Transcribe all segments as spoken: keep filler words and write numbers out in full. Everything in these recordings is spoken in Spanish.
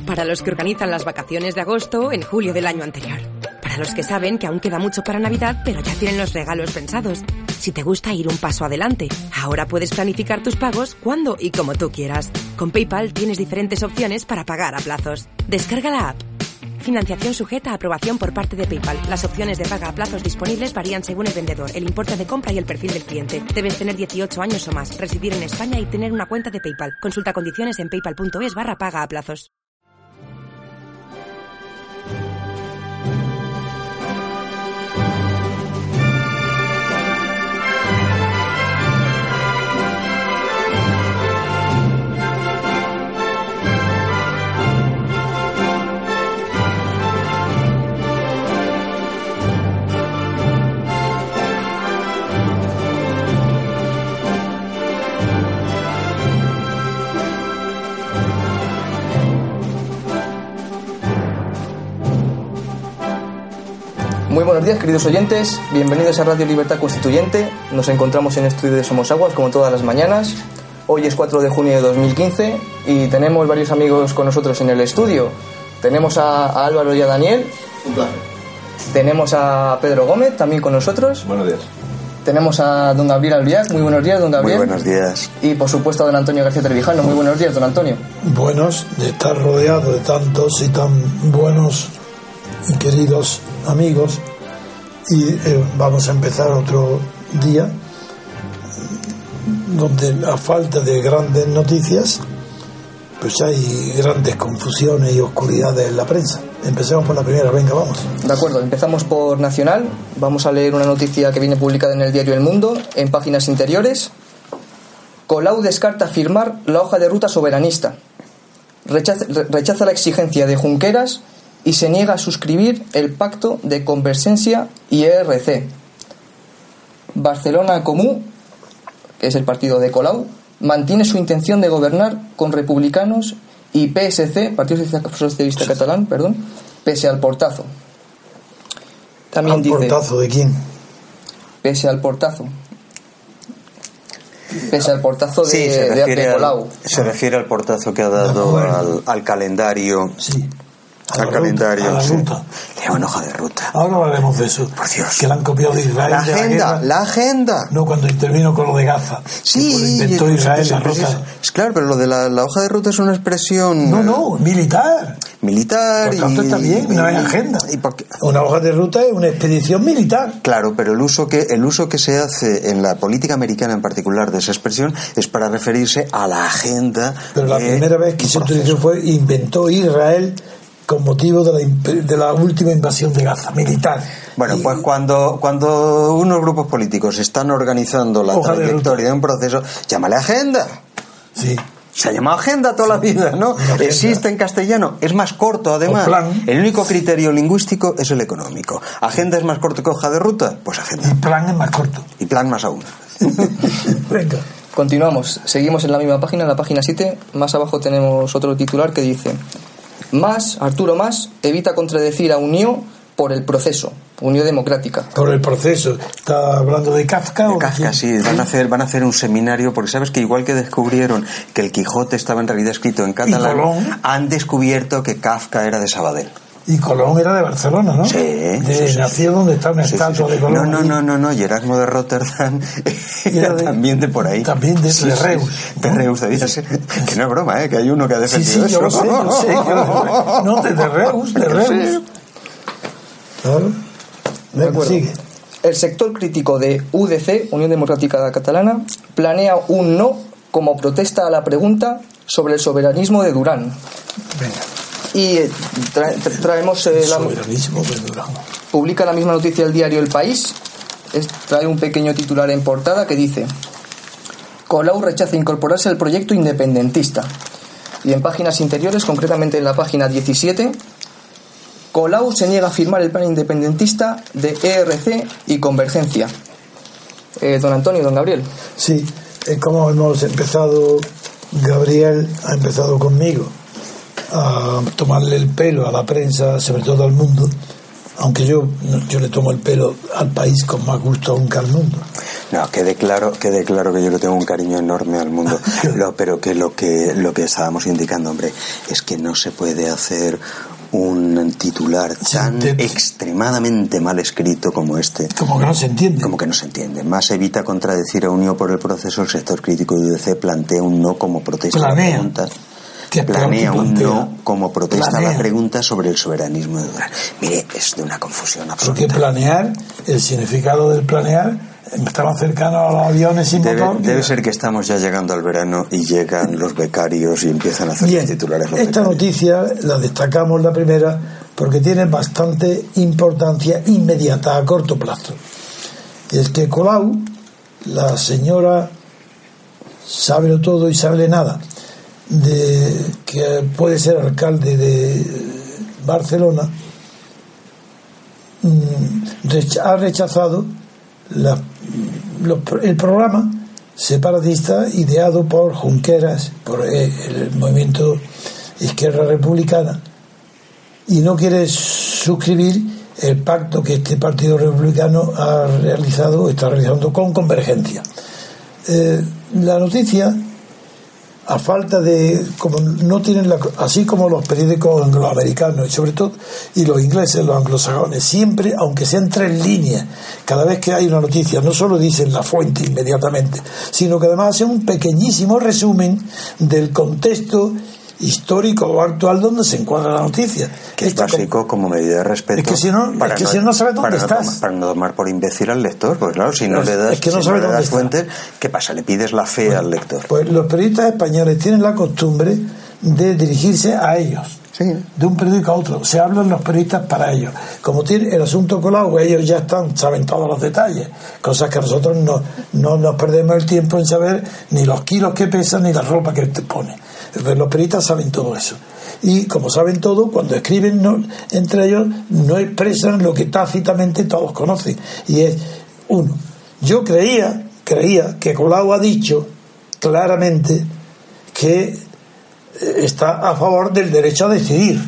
Para los que organizan las vacaciones de agosto en julio del año anterior. Para los que saben que aún queda mucho para Navidad, pero ya tienen los regalos pensados. Si te gusta ir un paso adelante, ahora puedes planificar tus pagos cuando y como tú quieras. Con PayPal tienes diferentes opciones para pagar a plazos. Descarga la app. Financiación sujeta a aprobación por parte de PayPal. Las opciones de paga a plazos disponibles varían según el vendedor, el importe de compra y el perfil del cliente. Debes tener dieciocho años o más, residir en España y tener una cuenta de PayPal. Consulta condiciones en paypal.es barra paga a plazos. Muy buenos días, queridos oyentes, bienvenidos a Radio Libertad Constituyente. Nos encontramos en el estudio de Somos Aguas, como todas las mañanas. Hoy es cuatro de junio de dos mil quince y tenemos varios amigos con nosotros en el estudio. Tenemos a, a Álvaro y a Daniel. Un placer. Tenemos a Pedro Gómez, también con nosotros. Buenos días. Tenemos a don Gabriel Albiac. Muy buenos días, don Gabriel. Muy buenos días. Y por supuesto a don Antonio García Trevijano. Muy buenos días, don Antonio. Buenos, de estar rodeado de tantos y tan buenos y queridos amigos. Y eh, vamos a empezar otro día donde a falta de grandes noticias pues hay grandes confusiones y oscuridades en la prensa. Empecemos por la primera, venga, vamos. De acuerdo, empezamos por Nacional. Vamos a leer una noticia que viene publicada en el diario El Mundo, en páginas interiores. Colau descarta firmar la hoja de ruta soberanista. Rechaza, rechaza la exigencia de Junqueras y se niega a suscribir el pacto de Convergencia y E R C. Barcelona Comú, que es el partido de Colau, mantiene su intención de gobernar con republicanos y P S C, Partido Socialista sí. Catalán, perdón, pese al portazo. También ¿Al dice, portazo de quién? Pese al portazo. Pese al portazo de, sí, se de, de Colau. Al, se refiere al portazo que ha dado al, al calendario. Sí. Al ruta, calendario, a la sí. ruta. Le llaman hoja de ruta. Ahora hablaremos de eso. Por Dios. Que la han copiado de Israel. La de agenda, la, la agenda. No, cuando intervino con lo de Gaza. Sí, inventó Israel la ruta. ruta. Es claro, pero lo de la, la hoja de ruta es una expresión. No, no, militar. Militar. Por tanto, y, está bien, no es agenda. Y porque, una hoja de ruta es una expedición militar. Claro, pero el uso que el uso que se hace en la política americana en particular de esa expresión es para referirse a la agenda. Pero la primera vez que se utilizó fue inventó Israel con motivo de la, de la última invasión de Gaza, militar. Bueno, y, pues cuando cuando unos grupos políticos están organizando la trayectoria de, de un proceso, llámale agenda. Sí. Se ha llamado agenda toda la vida, ¿no? Existe en castellano, es más corto además. Plan. El único criterio lingüístico es el económico. ¿Agenda es más corto que hoja de ruta? Pues agenda. Y plan es más corto. Y plan más aún. Venga. Continuamos, seguimos en la misma página, en la página siete. Más abajo tenemos otro titular que dice: Mas, Arturo Mas, evita contradecir a Unió por el proceso, Unión Democrática. Por el proceso. ¿Está hablando de Kafka? De o Kafka, sí. Van a hacer, van a hacer un seminario, porque sabes que igual que descubrieron que el Quijote estaba en realidad escrito en catalán, han descubierto que Kafka era de Sabadell. Y Colón era de Barcelona, ¿no? Sí. De, sí, sí nació sí. donde está una sí, estatua sí, sí. de Colón. No, no, no, no, no. Y Erasmo de Rotterdam era de, también de por ahí. También de, sí, de Reus. Sí. De Reus, debía ser. Que no es broma, ¿eh? Que hay uno que ha defendido sí, sí, eso. Yo sé, yo sé, yo, no, de, de Reus, de Reus. Sí. Claro. Venga, sigue. El sector crítico de U D C, Unión Democrática Catalana, planea un no como protesta a la pregunta sobre el soberanismo de Durán. Venga. Y tra- tra- traemos eh, el la, soberanismo de Durán. Publica la misma noticia el diario El País. Es, trae un pequeño titular en portada que dice: Colau rechaza incorporarse al proyecto independentista. Y en páginas interiores, concretamente en la página diecisiete, Colau se niega a firmar el plan independentista de E R C y Convergencia. Eh, don Antonio, don Gabriel. Sí, eh, como hemos empezado, Gabriel ha empezado conmigo a tomarle el pelo a la prensa, sobre todo al Mundo, aunque yo yo le tomo el pelo al País con más gusto aún que al Mundo. No, quede claro, quede claro que yo le tengo un cariño enorme al mundo, lo, pero que lo que lo que estábamos indicando, hombre, es que no se puede hacer un titular tan sí, extremadamente mal escrito como este. Como que no se entiende. Como que no se entiende. Más evita contradecir a Unió por el proceso, el sector crítico de U D C plantea un no como protesta a la pregunta. Que planea un no como protesta planea. a la pregunta sobre el soberanismo de Durán. Mire, es de una confusión absoluta. Porque planear, el significado del planear, está más cercano a los aviones sin debe, motor. Debe ser que estamos ya llegando al verano y llegan los becarios y empiezan a hacer Bien, los titulares. Los esta becarios. noticia la destacamos la primera porque tiene bastante importancia inmediata, a corto plazo. Es que Colau, la señora sabe todo y sabe nada, de que puede ser alcalde de Barcelona, ha rechazado la, lo, el programa separatista ideado por Junqueras, por el, el movimiento Izquierda Republicana, y no quiere suscribir el pacto que este partido republicano ha realizado, está realizando con Convergencia. Eh, la noticia, a falta de, como no tienen la, así como los periódicos angloamericanos y sobre todo y los ingleses, los anglosajones, siempre, aunque sean tres líneas, cada vez que hay una noticia no solo dicen la fuente inmediatamente, sino que además hacen un pequeñísimo resumen del contexto histórico o actual donde se encuadra la noticia. Que es básico como, como medida de respeto. Es que si no, es que no, si no sabe dónde para estás. No tomar, para no tomar por imbécil al lector, porque claro, si no es, le das, es que no si sabe no le dónde das fuentes, ¿qué pasa? Le pides la fe bueno, al lector. Pues los periodistas españoles tienen la costumbre de dirigirse a ellos. Sí. De un periódico a otro, se hablan los periodistas para ellos. Como tiene el asunto Colau, ellos ya están, saben todos los detalles, cosas que nosotros no, no nos perdemos el tiempo en saber ni los kilos que pesan ni la ropa que te pone. Los periodistas saben todo eso. Y como saben todo, cuando escriben no, entre ellos no expresan lo que tácitamente todos conocen. Y es, uno, yo creía, creía que Colau ha dicho claramente que está a favor del derecho a decidir.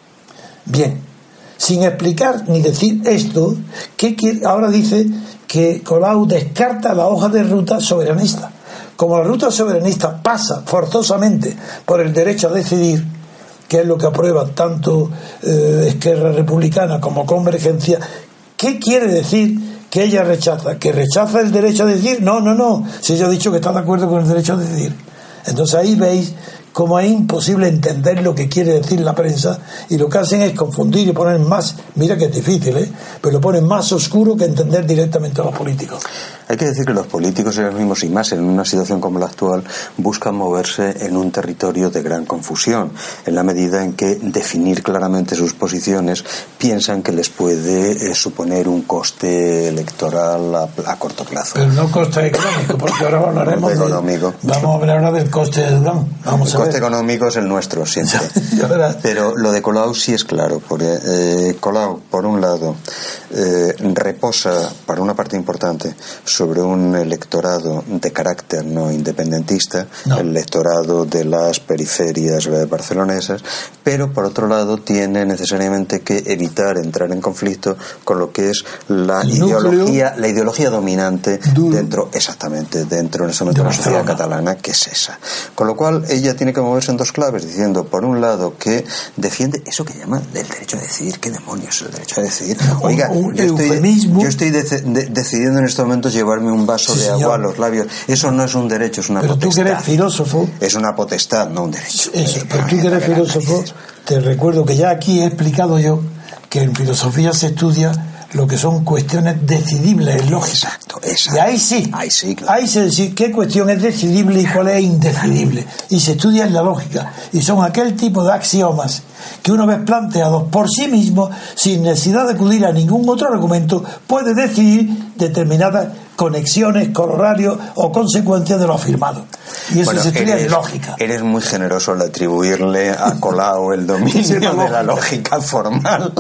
Bien, sin explicar ni decir esto, ¿qué quiere? Ahora dice que Colau descarta la hoja de ruta soberanista. Como la ruta soberanista pasa forzosamente por el derecho a decidir, que es lo que aprueba tanto eh, Esquerra Republicana como Convergencia, ¿qué quiere decir que ella rechaza? ¿Que rechaza el derecho a decidir? No, no, no. Si ella ha dicho que está de acuerdo con el derecho a decidir. Entonces ahí veis cómo es imposible entender lo que quiere decir la prensa, y lo que hacen es confundir y poner más, mira que es difícil, ¿eh? pero lo ponen más oscuro que entender directamente a los políticos. Hay que decir que los políticos ellos mismos, y más en una situación como la actual, buscan moverse en un territorio de gran confusión, en la medida en que definir claramente sus posiciones piensan que les puede eh, suponer un coste electoral a, a corto plazo. Pero no coste económico, porque ahora hablaremos de, económico. Vamos a hablar ahora del coste de Durán. Vamos el a coste ver. económico es el nuestro siempre. Pero lo de Colau sí es claro, porque eh, Colau, por un lado, eh, reposa para una parte importante sobre un electorado de carácter no independentista, no. el electorado de las periferias barcelonesas, pero por otro lado tiene necesariamente que evitar entrar en conflicto con lo que es la el ideología la ideología dominante duro. dentro, exactamente, dentro en este momento de la sociedad catalana, que es esa. Con lo cual ella tiene que moverse en dos claves, diciendo, por un lado, que defiende eso que llama el derecho a decidir. ¿Qué demonios es el derecho a decidir? Oiga, un, un yo estoy, yo estoy de, de, decidiendo en este momento llevarme un vaso sí, de agua señor. a los labios. Eso no es un derecho, es una pero potestad. Pero tú que eres filósofo... Es una potestad, no un derecho. Eso, pero tú que eres filósofo, te recuerdo que ya aquí he explicado yo que en filosofía se estudia lo que son cuestiones decidibles, lógicas. Exacto, exacto. Y ahí sí, ahí sí, claro. Ahí se dice qué cuestión es decidible y cuál es indecidible. Y se estudia en la lógica. Y son aquel tipo de axiomas que una vez planteados por sí mismo, sin necesidad de acudir a ningún otro argumento, puede decidir determinadas conexiones, corolarios o consecuencias de lo afirmado. Y eso bueno, se estudia eres, en lógica. Eres muy generoso al atribuirle a Colau el dominio sí, de la lógica formal.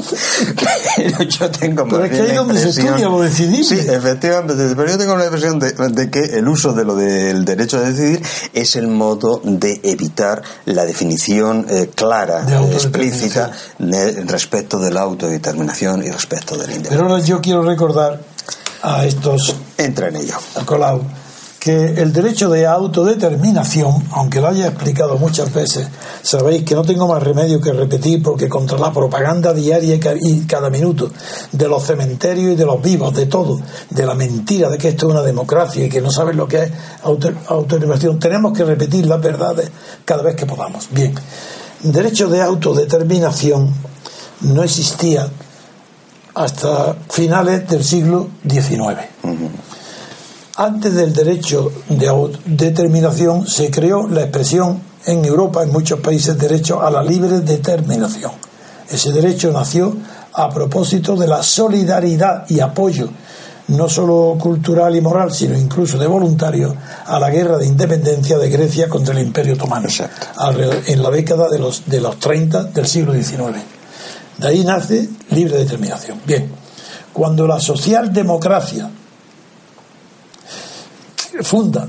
Pero yo tengo más Pero es que ahí donde se estudia lo decidible. Sí, efectivamente. Pero yo tengo la impresión de, de que el uso de lo del derecho a decidir es el modo de evitar la definición eh, clara, eh, explícita de, respecto de la autodeterminación y respecto de la independencia. Pero ahora yo quiero recordar a estos... Entra en ello. A Colau, que el derecho de autodeterminación, aunque lo haya explicado muchas veces, sabéis que no tengo más remedio que repetir, porque contra la propaganda diaria y cada minuto de los cementerios y de los vivos, de todo, de la mentira de que esto es una democracia y que no saben lo que es autodeterminación, tenemos que repetir las verdades cada vez que podamos. Bien, derecho de autodeterminación no existía hasta finales del siglo diecinueve. Uh-huh. Antes del derecho de autodeterminación se creó la expresión en Europa, en muchos países, derecho a la libre determinación. Ese derecho nació a propósito de la solidaridad y apoyo, no solo cultural y moral, sino incluso de voluntario, a la guerra de independencia de Grecia contra el Imperio Otomano, en la década de los, de los treinta del siglo diecinueve. De ahí nace libre determinación. Bien, cuando la socialdemocracia funda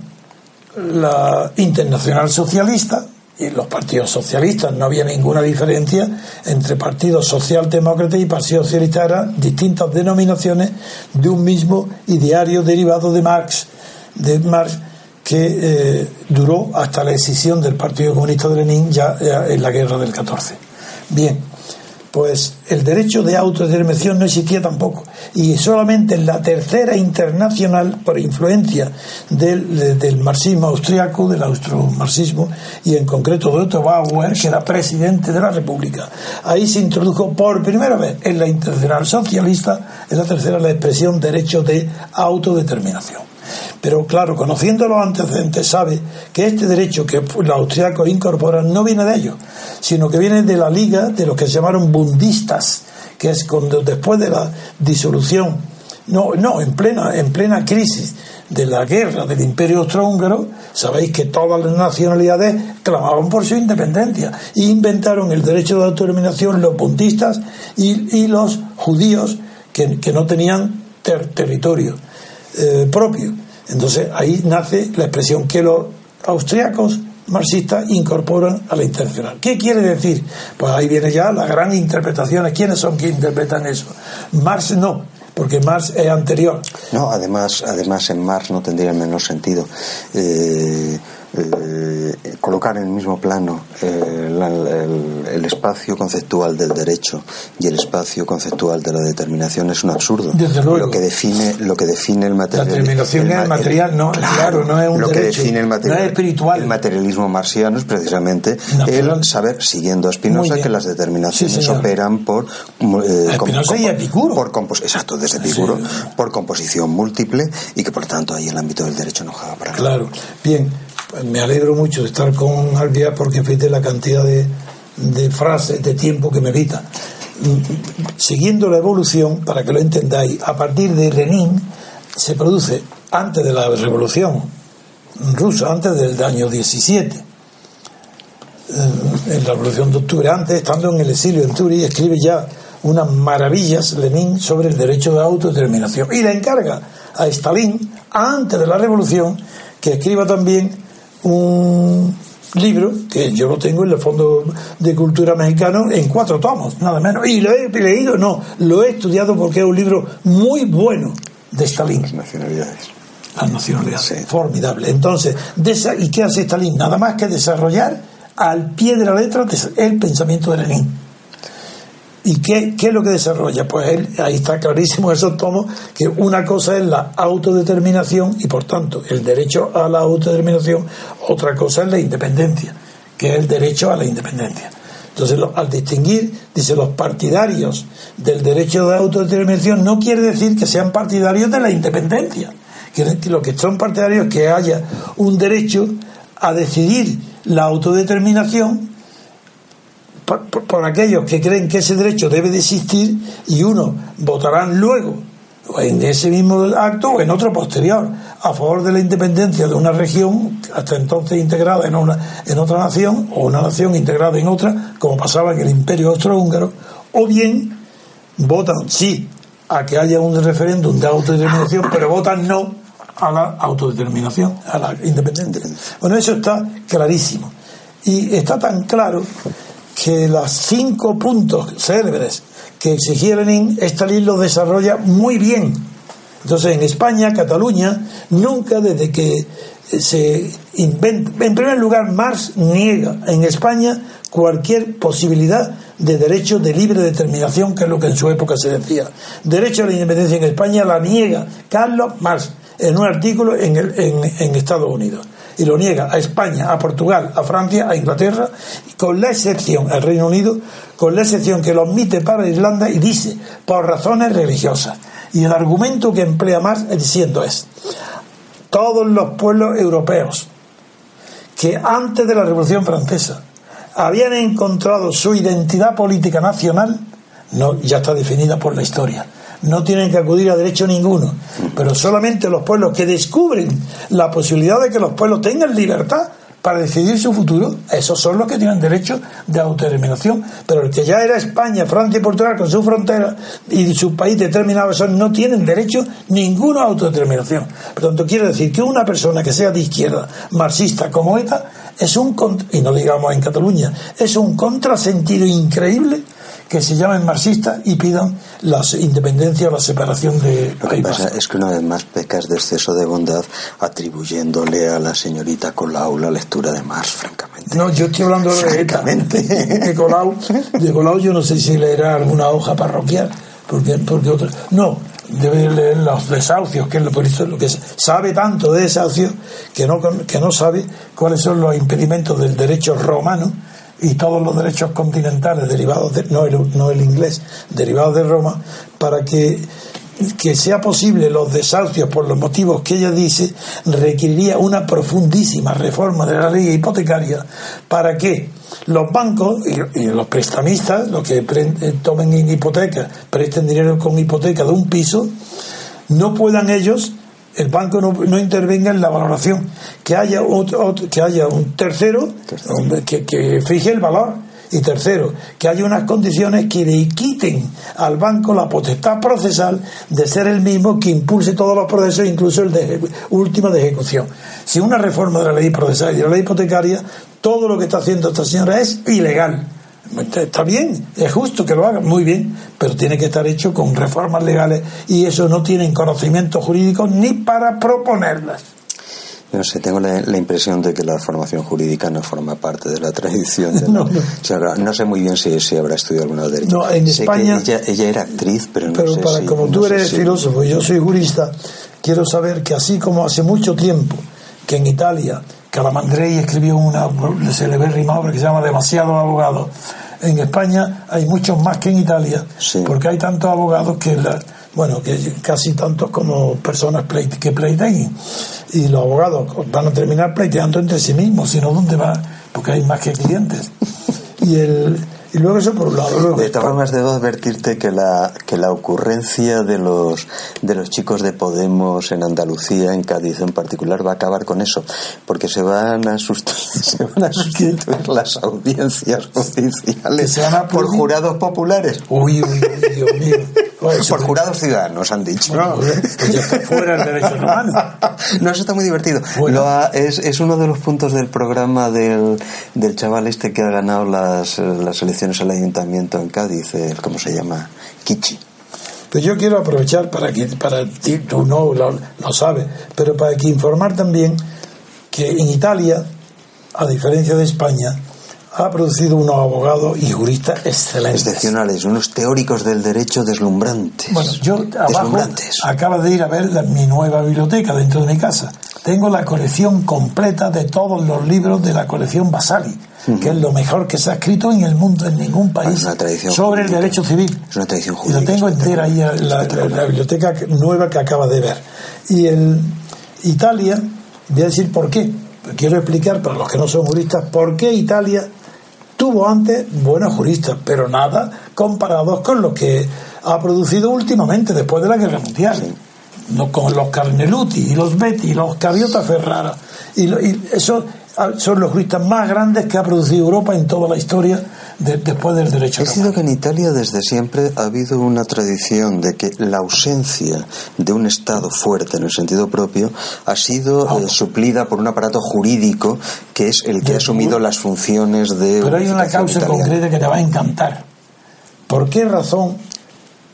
la Internacional Socialista, y los partidos socialistas, no había ninguna diferencia entre partidos socialdemócratas y partidos socialistas, eran distintas denominaciones de un mismo ideario derivado de Marx, de Marx que eh, duró hasta la escisión del Partido Comunista de Lenin ya en la guerra del catorce. Bien, pues el derecho de autodeterminación no existía tampoco, y solamente en la tercera internacional, por influencia del, del marxismo austriaco, del austromarxismo, y en concreto de Otto Bauer, que era presidente de la República, ahí se introdujo por primera vez en la Internacional Socialista, en la tercera, la expresión derecho de autodeterminación. Pero claro, conociendo los antecedentes, sabe que este derecho que los austriacos incorporan no viene de ellos, sino que viene de la liga de los que se llamaron bundistas, que es cuando después de la disolución, no, no, en plena, en plena crisis de la guerra del Imperio Austrohúngaro, sabéis que todas las nacionalidades clamaban por su independencia e inventaron el derecho de autodeterminación los bundistas y, y los judíos que, que no tenían ter, territorio eh, propio. Entonces ahí nace la expresión que los austriacos marxistas incorporan a la internacional. ¿Qué quiere decir? Pues ahí viene ya la gran interpretación. ¿Quiénes son que interpretan eso? Marx no, porque Marx es anterior. No, además, además en Marx no tendría el menor sentido eh, eh, colocar en el mismo plano eh, la, el, el espacio conceptual del derecho y el espacio conceptual de la determinación. Es un absurdo. Desde luego. Lo que define, lo que define el material. La determinación el, es el material, no, claro, claro, no es un lo derecho. Que define el material, no es espiritual. El materialismo marxiano es precisamente natural. El saber, siguiendo a Spinoza, que las determinaciones sí, operan por eh, Spinoza y Epicuro. Por compos, exacto, desde Epicuro, sí. Por composición múltiple, y que por tanto ahí el ámbito del derecho no juega para nada. Claro. Bien, pues me alegro mucho de estar con Albiar, porque fíjate la cantidad de, de frases, de tiempo que me evita. Siguiendo la evolución, para que lo entendáis, a partir de Lenin se produce, antes de la revolución rusa, antes del año diecisiete, en la revolución de octubre, antes, estando en el exilio en Túrix, escribe ya unas maravillas Lenin sobre el derecho de autodeterminación, y le encarga a Stalin, antes de la revolución, que escriba también un libro, que yo lo tengo en el Fondo de Cultura Mexicano, en cuatro tomos, nada menos, y lo he leído, no, lo he estudiado porque es un libro muy bueno de Stalin. Las nacionalidades. Las nacionalidades, sí. Formidable. Entonces, de esa, ¿y qué hace Stalin? Nada más que desarrollar al pie de la letra el pensamiento de Lenin. ¿Y qué, qué es lo que desarrolla? Pues él, ahí está clarísimo en esos tomos, que una cosa es la autodeterminación y por tanto el derecho a la autodeterminación, otra cosa es la independencia, que es el derecho a la independencia. Entonces, lo, al distinguir, dice, los partidarios del derecho de autodeterminación no quiere decir que sean partidarios de la independencia, que, que lo que son partidarios es que haya un derecho a decidir la autodeterminación Por, por, por aquellos que creen que ese derecho debe de existir, y unos votarán luego o en ese mismo acto o en otro posterior a favor de la independencia de una región hasta entonces integrada en una en otra nación, o una nación integrada en otra, como pasaba en el Imperio Austrohúngaro, o bien votan sí a que haya un referéndum de autodeterminación, pero votan no a la autodeterminación, a la independencia. Bueno, eso está clarísimo, y está tan claro que los cinco puntos célebres que exigía Lenin, Stalin los desarrolla muy bien Entonces, en España, Cataluña, nunca desde que se inventa... En primer lugar, Marx niega en España cualquier posibilidad de derecho de libre determinación, que es lo que en su época se decía. Derecho a la independencia en España la niega Carlos Marx en un artículo en, el, en, en Estados Unidos. Y lo niega a España, a Portugal, a Francia, a Inglaterra, con la excepción, al Reino Unido, con la excepción que lo admite para Irlanda y dice, por razones religiosas. Y el argumento que emplea Marx diciendo es, todos los pueblos europeos que antes de la Revolución Francesa habían encontrado su identidad política nacional, no, ya está definida por la historia. No tienen que acudir a derecho ninguno, pero solamente los pueblos que descubren la posibilidad de que los pueblos tengan libertad para decidir su futuro, esos son los que tienen derecho de autodeterminación. Pero el que ya era España, Francia y Portugal con su frontera y su país determinado, esos no tienen derecho ninguno a autodeterminación. Por tanto, quiere decir que una persona que sea de izquierda, marxista como ETA, es un, y no digamos en Cataluña, es un contrasentido increíble que se llamen marxistas y pidan la independencia o la separación de Lo que pasa es que una vez más pecas de exceso de bondad atribuyéndole a la señorita Colau la lectura de Marx, francamente. No, yo estoy hablando de ETA. De Colau, de Colau yo no sé si leerá alguna hoja parroquial, porque, porque otra, no, debe leer los desahucios, que es lo, por eso lo que sabe tanto de desahucios que no, que no sabe cuáles son los impedimentos del derecho romano y todos los derechos continentales derivados de, no el, no el inglés, derivados de Roma, para que, que sea posible los desahucios por los motivos que ella dice, requeriría una profundísima reforma de la ley hipotecaria para que los bancos y, y los prestamistas, los que pre, tomen en hipoteca, presten dinero con hipoteca de un piso, no puedan ellos, el banco no, no intervenga en la valoración, que haya otro, otro, que haya un tercero que, que fije el valor, y tercero, que haya unas condiciones que le quiten al banco la potestad procesal de ser el mismo que impulse todos los procesos, incluso el de último de ejecución. Si una reforma de la ley procesal y de la ley hipotecaria, todo lo que está haciendo esta señora es ilegal. Está bien, es justo que lo hagan, muy bien, pero tiene que estar hecho con reformas legales, y eso no tienen conocimiento jurídico ni para proponerlas. No sé, tengo la, la impresión de que la formación jurídica no forma parte de la tradición. De la, no, no. O sea, no sé muy bien si, si habrá estudiado alguna de derecho. No, en sé España. Que ella, ella era actriz, pero no pero sé para, si. Como no tú sé eres si... filósofo y yo soy jurista, quiero saber que así como hace mucho tiempo que en Italia Calamandrei escribió una celebérrima obra que se llama Demasiados abogados, en España hay muchos más que en Italia, sí. Porque hay tantos abogados que la, bueno, que casi tantos como personas pleit, que pleitean, y los abogados van a terminar pleiteando entre sí mismos, sino dónde va, porque hay más que clientes. Y el y luego eso por un lado. Luego, de todas formas, debo advertirte que la que la ocurrencia de los de los chicos de Podemos en Andalucía, en Cádiz en particular, va a acabar con eso, porque se van a sustituir, se van a sustituir las audiencias judiciales por jurados populares. Uy, uy, uy, Dios mío. Bueno, por jurados ciudadanos, han dicho. No, pues ya está fuera el derecho romano. No, eso está muy divertido. Bueno. Lo ha, es, es uno de los puntos del programa del, del chaval este que ha ganado las, las elecciones al ayuntamiento en Cádiz, el, ¿cómo se llama? Kichi. Pues yo quiero aprovechar para que, para ti, tú no lo, lo sabes, pero para que informar también que en Italia, a diferencia de España, ha producido unos abogados y juristas excelentes. Excepcionales, unos teóricos del derecho deslumbrantes. Bueno, yo abajo acabo de ir a ver la, mi nueva biblioteca dentro de mi casa. Tengo la colección completa de todos los libros de la colección Vasari, uh-huh. que es lo mejor que se ha escrito en el mundo, en ningún país, sobre jurídica. El derecho civil. Es una tradición jurídica. Y lo tengo entera ahí, la, la, la, la biblioteca nueva que acaba de ver. Y el Italia, voy a decir por qué. Quiero explicar para los que no son juristas por qué Italia tuvo antes buenos juristas, pero nada comparados con lo que ha producido últimamente después de la Guerra Mundial. Sí. No, con los Carneluti y los Betti y los Caviota Ferrara, y, lo, y eso son los juristas más grandes que ha producido Europa en toda la historia de, después del derecho. Es cierto que en Italia desde siempre ha habido una tradición de que la ausencia de un Estado fuerte en el sentido propio ha sido oh. eh, suplida por un aparato jurídico que es el que de, ha asumido las funciones de. Pero hay una causa italiana concreta que te va a encantar. ¿Por qué razón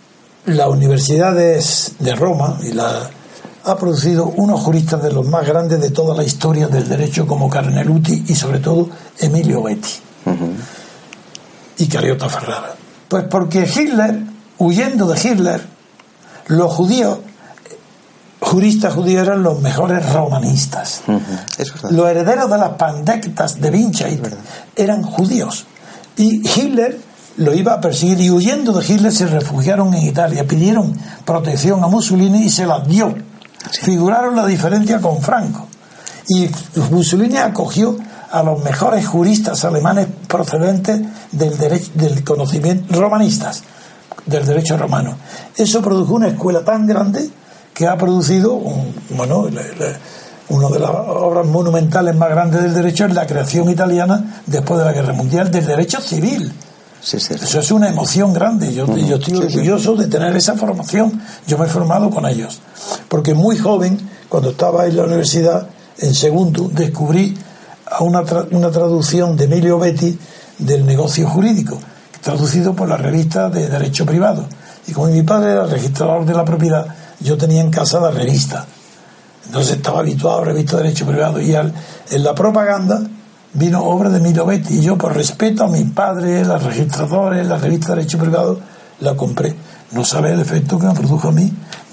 la Universidad de, de Roma y la, ha producido unos juristas de los más grandes de toda la historia del derecho, como Carneluti y sobre todo Emilio Betti uh-huh. y Cariota Ferrara. Pues porque Hitler, huyendo de Hitler, los judíos, juristas judíos, eran los mejores romanistas. Uh-huh. Los herederos de las pandectas de Winchait eran judíos. Y Hitler lo iba a perseguir, y huyendo de Hitler se refugiaron en Italia, pidieron protección a Mussolini y se las dio. Sí. Figuraron la diferencia con Franco. Y Mussolini acogió a los mejores juristas alemanes procedentes del derecho, del conocimiento, romanistas, del derecho romano. Eso produjo una escuela tan grande que ha producido un, bueno, le, le, una de las obras monumentales más grandes del derecho es la creación italiana después de la Guerra Mundial del derecho civil. Sí, sí, sí. Eso es una emoción grande. Yo, uh-huh. yo estoy sí, orgulloso sí. de tener esa formación. Yo me he formado con ellos, porque muy joven, cuando estaba en la universidad en segundo, descubrí a una, tra- una traducción de Emilio Betti del Negocio Jurídico, traducido por la revista de Derecho Privado. Y como mi padre era registrador de la propiedad, yo tenía en casa la revista, entonces estaba habituado a revista de Derecho Privado, y al, en la propaganda vino obra de Emilio Betti, y yo, por respeto a mis padres, los registradores, la revista de Derecho Privado, la compré. No sabe el efecto que me produjo a mí.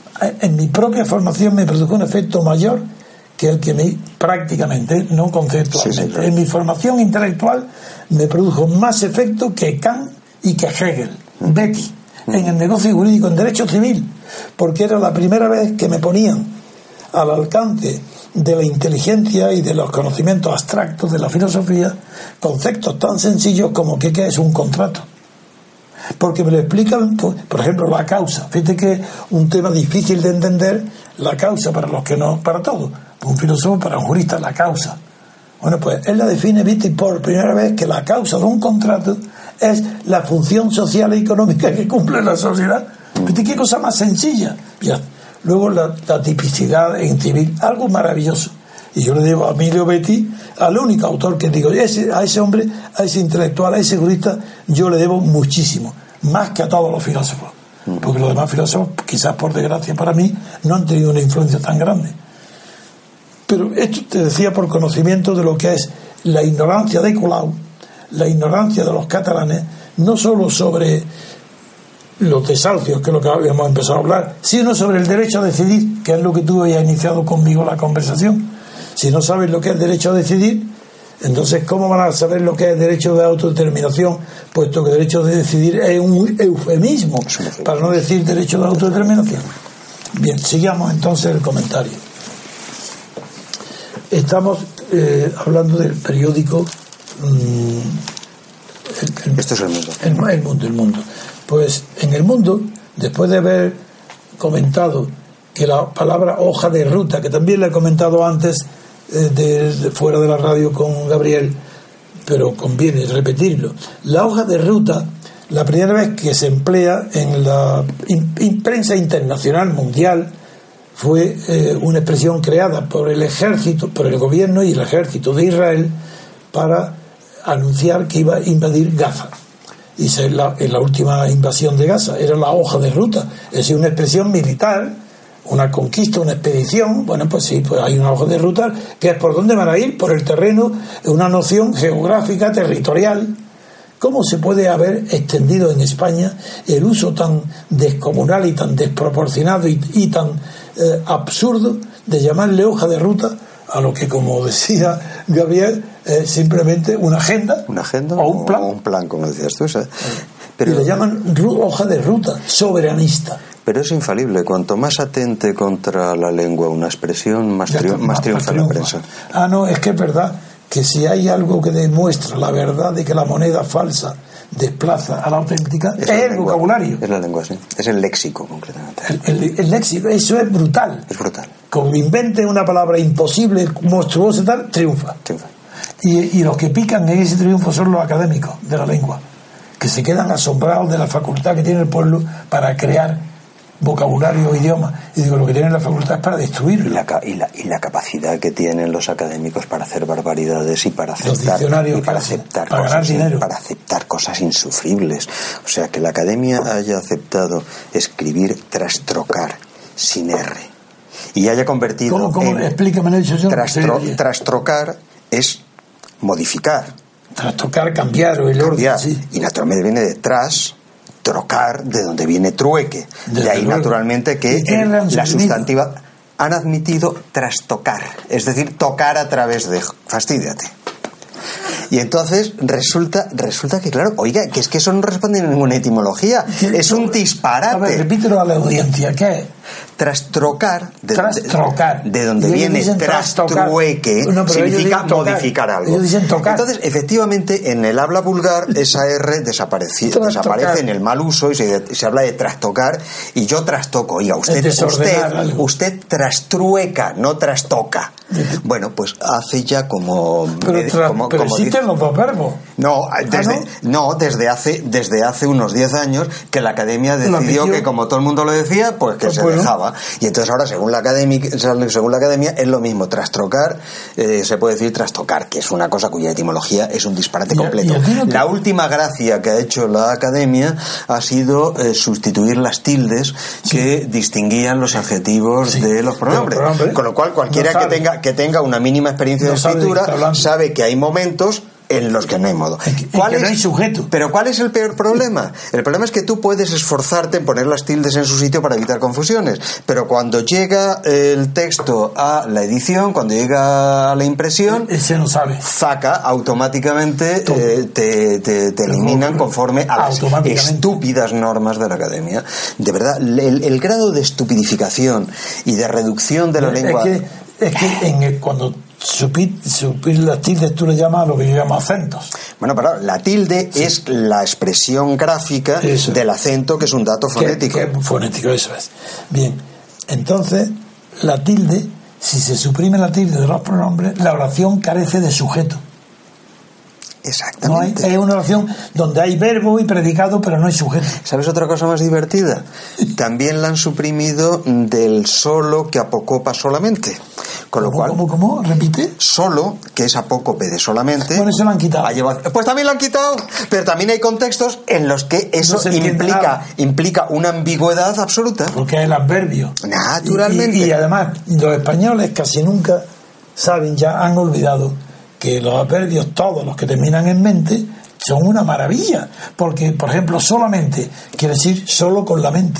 En mi propia formación me produjo un efecto mayor que el que me, prácticamente, no conceptualmente. Sí, sí, claro. En mi formación intelectual me produjo más efecto que Kant y que Hegel. Mm. Betti, mm. en el negocio jurídico, en derecho civil, porque era la primera vez que me ponían al alcance de la inteligencia y de los conocimientos abstractos de la filosofía conceptos tan sencillos como que qué es un contrato, porque me lo explican, por ejemplo, la causa. Fíjate que es un tema difícil de entender, la causa, para los que no, para todos, un filósofo, para un jurista, la causa. Bueno, pues él la define, viste, por primera vez, que la causa de un contrato es la función social y económica que cumple la sociedad. Fíjate qué cosa más sencilla. Ya. Luego la, la tipicidad en civil, algo maravilloso. Y yo le debo a Emilio Betti, al único autor que digo, ese, a ese hombre, a ese intelectual, a ese jurista, yo le debo muchísimo, más que a todos los filósofos. Porque los demás filósofos, quizás por desgracia para mí, no han tenido una influencia tan grande. Pero esto te decía por conocimiento de lo que es la ignorancia de Colau, la ignorancia de los catalanes, no solo sobre los desahucios, que es lo que habíamos empezado a hablar, sino sobre el derecho a decidir, que es lo que tú habías iniciado conmigo la conversación. Si no sabes lo que es derecho a decidir, entonces ¿cómo van a saber lo que es derecho de autodeterminación? Puesto que derecho de decidir es un eufemismo para no decir derecho de autodeterminación. Bien, sigamos entonces el comentario. Estamos eh, hablando del periódico mmm, el, el, esto es el mundo. El, el mundo, el mundo. Pues en El Mundo, después de haber comentado que la palabra hoja de ruta, que también le he comentado antes eh, de, de fuera de la radio con Gabriel, pero conviene repetirlo, la hoja de ruta, la primera vez que se emplea en la in, in, prensa internacional mundial, fue eh, una expresión creada por el ejército, por el gobierno y el ejército de Israel para anunciar que iba a invadir Gaza. Y en la, en la última invasión de Gaza era la hoja de ruta, es decir, una expresión militar, una conquista, una expedición. Bueno, pues sí, pues hay una hoja de ruta que es por dónde van a ir, por el terreno, una noción geográfica, territorial. ¿Cómo se puede haber extendido en España el uso tan descomunal y tan desproporcionado y, y tan eh, absurdo de llamarle hoja de ruta a lo que, como decía Gabriel, es simplemente una agenda, una agenda o un plan, o un plan, como decías tú, ¿sabes? Pero, y le llaman hoja de ruta soberanista. Pero es infalible, cuanto más atente contra la lengua una expresión, más, triun- más, más triunfa la prensa. Ah, no, es que es verdad que si hay algo que demuestra la verdad de que la moneda falsa desplaza a la auténtica, es, es el lengua, vocabulario. Es la lengua, sí. Es el léxico, concretamente. El, el, el léxico, eso es brutal. Es brutal. Como invente una palabra imposible, monstruosa y tal, triunfa. Triunfa. Y, y los que pican en ese triunfo son los académicos de la lengua, que se quedan asombrados de la facultad que tiene el pueblo para crear vocabulario o idioma, y digo, lo que tienen la facultad es para destruirlo. Y la, y la, y la capacidad que tienen los académicos para hacer barbaridades y para aceptar, y para aceptar, para cosas, dinero. para aceptar cosas insufribles. O sea, que la academia haya aceptado escribir trastrocar sin R y haya convertido ¿Cómo, cómo? en Explícame eso yo. trastro, trastrocar es modificar, trastocar, cambiar o el cambiar. orden, sí. Y naturalmente viene de tras trocar, de donde viene trueque. De, de ahí luego, naturalmente que el, la sustantiva han admitido trastocar, es decir, tocar a través de, fastídiate. Y entonces resulta resulta que, claro, oiga, que es que eso no responde a ninguna etimología, es un disparate. A ver, repítelo a la audiencia, ¿qué es? Trastrocar, de, trastrocar. de, de donde viene trastrueque, no, significa modificar algo. Entonces, efectivamente, en el habla vulgar esa R desaparece, desaparece en el mal uso y se, se habla de trastocar, y yo trastoco. Oiga, usted, usted, usted trastrueca, no trastoca. Bueno, pues hace ya como... Pero, tra, como, pero como existen dice, los dos verbos. No, desde, ¿Ah, no? no desde, hace, desde hace unos diez años que la academia decidió que, como todo el mundo lo decía, pues que pues se bueno. dejaba. Y entonces ahora, según la academia, según la academia es lo mismo. Trastrocar, eh, se puede decir trastocar, que es una cosa cuya etimología es un disparate completo. ¿Y, y la última gracia que ha hecho la academia ha sido eh, sustituir las tildes sí. que distinguían los adjetivos sí. de los pronombres. pronombres. Con lo cual, cualquiera no que tenga que tenga una mínima experiencia no de escritura sabe, sabe que hay momentos en los que no hay modo. ¿Cuál que es? No hay sujeto. Pero ¿cuál es el peor problema? El problema es que tú puedes esforzarte en poner las tildes en su sitio para evitar confusiones, pero cuando llega el texto a la edición, cuando llega a la impresión, ese no sabe. Zaca, automáticamente eh, te, te, te eliminan conforme a las estúpidas normas de la academia. De verdad, el, el grado de estupidificación y de reducción de la es lengua... Que, es que en el, cuando supir, supir las tildes tú le llamas a lo que yo llamo acentos. Bueno, pero la tilde sí. es la expresión gráfica eso. del acento, que es un dato fonético. Que, que fonético, eso es. Bien, entonces la tilde, si se suprime la tilde de los pronombres, la oración carece de sujeto. Exactamente. No hay, es una oración donde hay verbo y predicado, pero no hay sujeto. ¿Sabes otra cosa más divertida? También la han suprimido del solo que apocopa solamente. Con lo ¿Cómo, cual, ¿Cómo, cómo? ¿Repite? Solo, que es apócope de solamente. Bueno, eso lo han quitado. Llevado, pues también lo han quitado, pero también hay contextos en los que eso no implica, implica una ambigüedad absoluta. Porque es el adverbio. Naturalmente. Y, y, y además, los españoles casi nunca saben, ya han olvidado que los adverbios, todos los que terminan en mente, son una maravilla. Porque, por ejemplo, solamente quiere decir solo con la mente.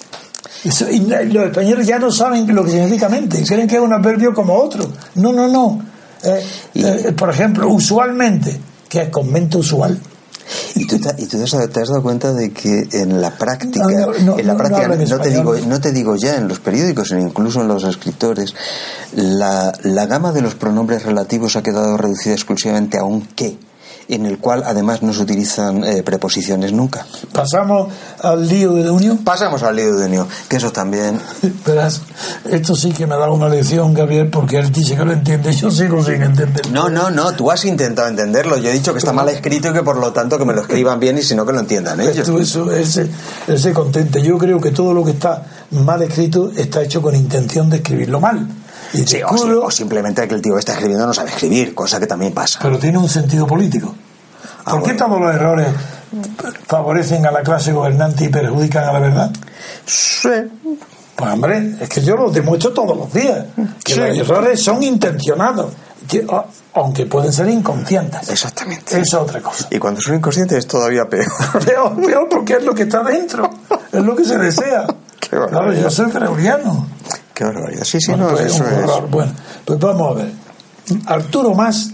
Eso, y los españoles ya no saben lo que significa mente, creen que es un adverbio como otro. No, no, no. Eh, eh, por ejemplo, usualmente, que es con mente usual. Y tú, te, y tú te has dado cuenta de que en la práctica, no, no, en la no, práctica no, no, no te digo, no te digo ya en los periódicos, sino incluso en los escritores, la, la gama de los pronombres relativos ha quedado reducida exclusivamente a un qué, en el cual además no se utilizan eh, preposiciones nunca. ¿Pasamos al lío de unión? Pasamos al lío de unión, que eso también... Verás, esto sí que me da una lección, Gabriel, porque él dice que lo entiende, yo sigo sin entender. No, no, no, tú has intentado entenderlo, yo he dicho que está mal escrito y que por lo tanto que me lo escriban bien y si no que lo entiendan ellos. Esto, eso, ese, ese contente. Yo creo que todo lo que está mal escrito está hecho con intención de escribirlo mal. Y sí, o, si, o simplemente que el tío que está escribiendo no sabe escribir, cosa que también pasa. Pero tiene un sentido político. Ah, ¿Por qué bueno. todos los errores favorecen a la clase gobernante y perjudican a la verdad? Sí. Pues hombre, es que yo lo demuestro todos los días, que sí. Los errores son intencionados, que, aunque pueden ser inconscientes. Exactamente. Eso es otra cosa. Y cuando son inconscientes es todavía peor. Peor, peor porque es lo que está dentro, es lo que se desea. Qué barbaridad. Claro, yo soy freudiano. Qué barbaridad. Sí, sí, bueno, no, pues eso es. Horror. Bueno, pues vamos a ver. Arturo Mas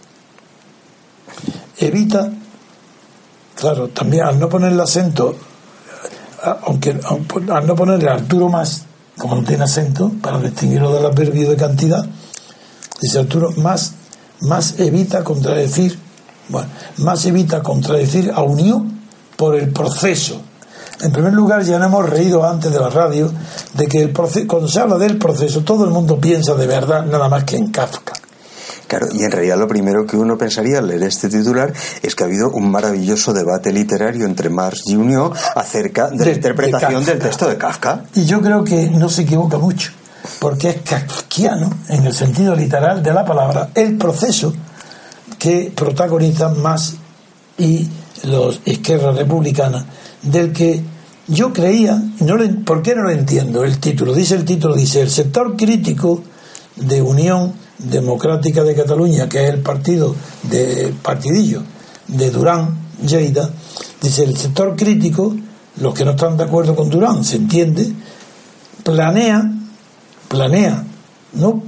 evita, claro, también al no poner el acento, aunque al no ponerle Arturo Mas, como no tiene acento, para distinguirlo del adverbio de cantidad, dice Arturo Mas, Mas evita contradecir, bueno, Mas evita contradecir a unión por el proceso. En primer lugar, ya nos hemos reído antes de la radio de que el proceso, cuando se habla del proceso, todo el mundo piensa de verdad nada más que en Kafka. Claro, y en realidad lo primero que uno pensaría al leer este titular es que ha habido un maravilloso debate literario entre Marx y Unió acerca de, de la interpretación de del texto de Kafka. Y yo creo que no se equivoca mucho, porque es kafkiano, en el sentido literal de la palabra, el proceso que protagonizan Marx y los Esquerra Republicana, del que yo creía, no le, ¿por qué no lo entiendo? El título, dice el título, dice, el sector crítico de Unión Democrática de Cataluña, que es el partido de partidillo de Durán Lleida, dice, el sector crítico, los que no están de acuerdo con Durán, se entiende, planea, planea, no,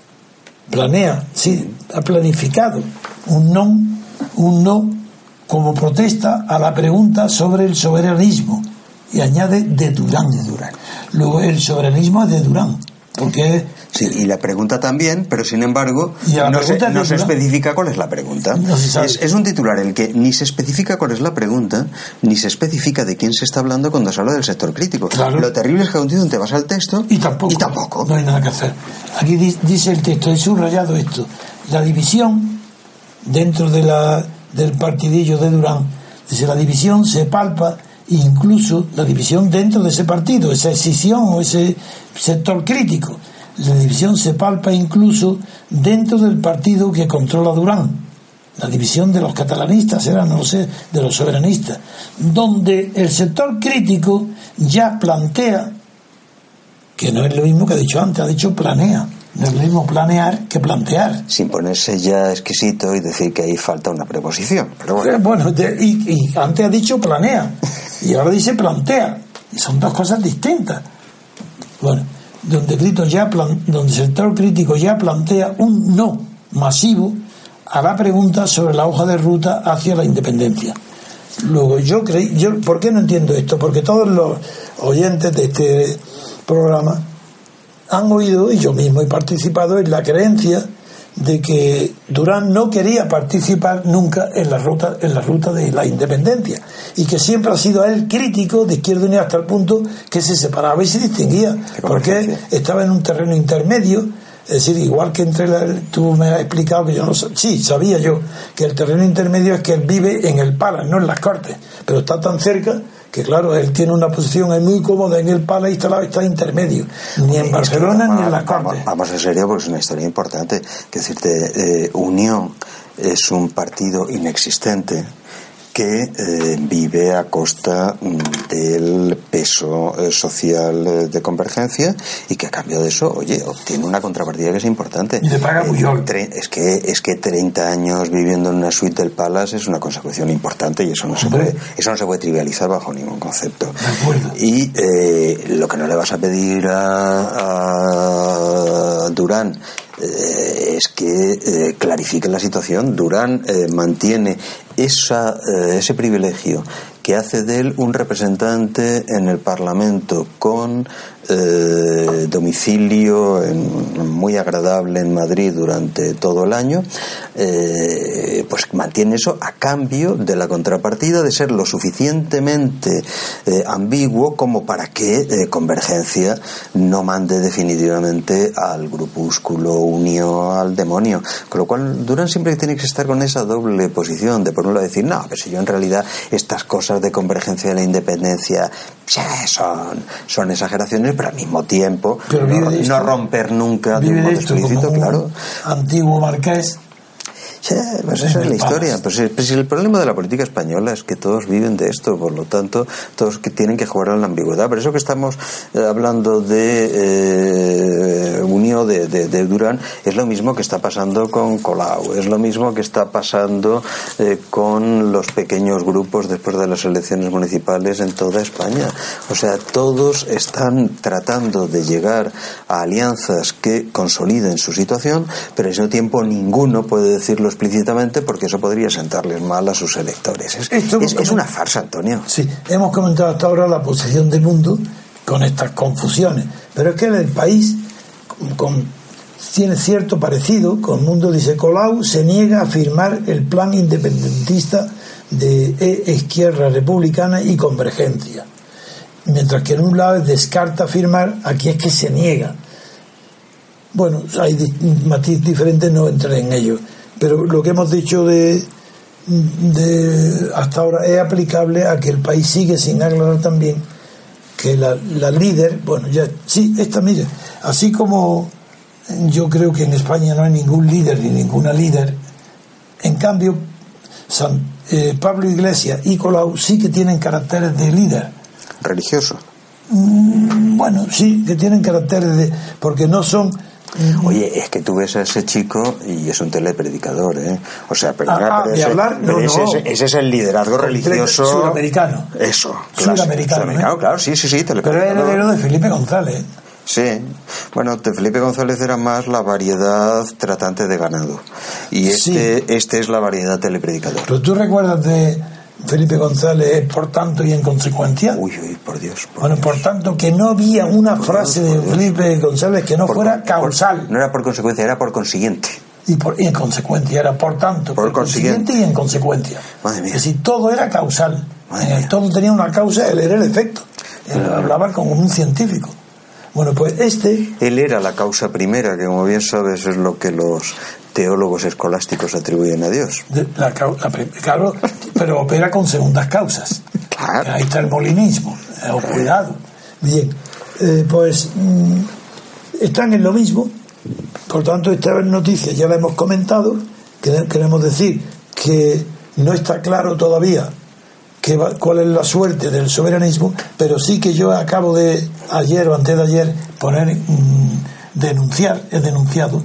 planea, sí, ha planificado un no, un no como protesta a la pregunta sobre el soberanismo, y añade de Durán, de Durán. Luego el soberanismo es de Durán, porque sí, y la pregunta también, pero sin embargo no, se, no se especifica cuál es la pregunta. No se es, es un titular en el que ni se especifica cuál es la pregunta, ni se especifica de quién se está hablando cuando se habla del sector crítico. Claro. Lo terrible es que a un tío te vas al texto y tampoco, y tampoco. No hay nada que hacer. Aquí dice el texto, he subrayado esto, la división dentro de la del partidillo de Durán, dice, la división se palpa, incluso la división dentro de ese partido, esa escisión o ese sector crítico, la división se palpa incluso dentro del partido que controla Durán, la división de los catalanistas, era, no lo sé, de los soberanistas, donde el sector crítico ya plantea, que no es lo mismo que ha dicho antes, ha dicho planea. No es lo mismo planear que plantear. Sin ponerse ya exquisito y decir que ahí falta una preposición. Pero bueno, bueno de, y, y antes ha dicho planea y ahora dice plantea. Y son dos cosas distintas. Bueno, donde, grito ya plan, donde el sector crítico ya plantea un no masivo a la pregunta sobre la hoja de ruta hacia la independencia. Luego yo creí, yo, ¿por qué no entiendo esto? Porque todos los oyentes de este programa han oído, y yo mismo he participado en la creencia de que Durán no quería participar nunca en la ruta en la ruta de la independencia, y que siempre ha sido él crítico de Izquierda Unida hasta el punto que se separaba y se distinguía, porque estaba en un terreno intermedio. Es decir, igual que entre la, tú me has explicado que yo no sabía, sí, sabía yo que el terreno intermedio es que él vive en el Pala, no en las Cortes, pero está tan cerca que claro, él tiene una posición muy cómoda en el Pala y está, está intermedio, ni en Barcelona es que, ni en las Cortes. Vamos, vamos en serio, porque es una historia importante. Que decirte, eh, Unión es un partido inexistente que eh, vive a costa del peso eh, social eh, de Convergencia, y que a cambio de eso, oye, obtiene una contrapartida que es importante. Y le paga Puyol. Eh, es que es que treinta años viviendo en una suite del Palace es una consecución importante, y eso no se puede, eso no se puede trivializar bajo ningún concepto. Y eh, lo que no le vas a pedir a, a Durán Eh, es que eh, clarifique la situación. Durán eh, mantiene esa, eh, ese privilegio que hace de él un representante en el Parlamento con eh, domicilio en, muy agradable en Madrid durante todo el año, eh, pues mantiene eso a cambio de la contrapartida de ser lo suficientemente eh, ambiguo como para que eh, Convergencia no mande definitivamente al grupúsculo Unió al demonio. Con lo cual Durán siempre tiene que estar con esa doble posición de por un lado decir, no, pero si yo en realidad estas cosas de Convergencia de la independencia son, son exageraciones, pero al mismo tiempo no, no romper nunca de un modo explícito, claro. Antiguo marqués. Sí, pues esa es la historia. Pues, pues el problema de la política española es que todos viven de esto, por lo tanto, todos que tienen que jugar a la ambigüedad. Por eso que estamos eh, hablando de eh, Unión de, de, de Durán, es lo mismo que está pasando con Colau, es lo mismo que está pasando eh, con los pequeños grupos después de las elecciones municipales en toda España. O sea, todos están tratando de llegar a alianzas que consoliden su situación, pero al mismo tiempo ninguno puede decirlo explícitamente, porque eso podría sentarles mal a sus electores. Es, es, es una farsa, Antonio. Sí, hemos comentado hasta ahora la posición del mundo con estas confusiones, pero es que en el país con, con, tiene cierto parecido con el mundo. Dice, Colau se niega a firmar el plan independentista de Izquierda Republicana y Convergencia, mientras que en un lado descarta firmar, aquí es que se niega. Bueno, hay matiz diferentes, no entraré en ello, pero lo que hemos dicho de, de hasta ahora es aplicable a que el país sigue sin aclarar también que la, la líder, bueno, ya, sí, esta, mire, así como yo creo que en España no hay ningún líder ni ninguna líder, en cambio San, eh, Pablo Iglesias y Colau sí que tienen caracteres de líder religioso. Mm, bueno, sí, que tienen caracteres de, porque no son. Oye, es que tú ves a ese chico y es un telepredicador, ¿eh? O sea, pero, ah, pero, ah, ese, hablar, no, pero ese, no. ese, ese es el liderazgo religioso suramericano. Eso, claro. Suramericano, suramericano, ¿eh? Claro, sí, sí, sí. Pero es heredero de Felipe González. Sí, bueno, de Felipe González era más la variedad tratante de ganado y este, sí. este es la variedad telepredicador. Pero tú recuerdas de Felipe González, por tanto y en consecuencia. Uy, uy, por Dios. Por bueno, Dios. por tanto, que no había una por frase Dios, de Felipe González que no por, fuera causal. Por, no era por consecuencia, era por consiguiente. Y, por, y en consecuencia, era por tanto, por, por consiguiente. consiguiente y en consecuencia. Madre mía. Es decir, todo era causal. Madre en el mía. Todo tenía una causa, él era el efecto. Él claro. hablaba como un científico. Bueno, pues este. Él era la causa primera, que como bien sabes es lo que los teólogos escolásticos atribuyen a Dios. De, la, la, claro, pero opera con segundas causas. Claro. Ahí está el molinismo. Eh, oh, cuidado. Bien, eh, pues mmm, están en lo mismo. Por tanto, esta noticia ya la hemos comentado. Queremos decir que no está claro todavía que va, cuál es la suerte del soberanismo, pero sí que yo acabo de ayer o antes de ayer poner mmm, denunciar, he denunciado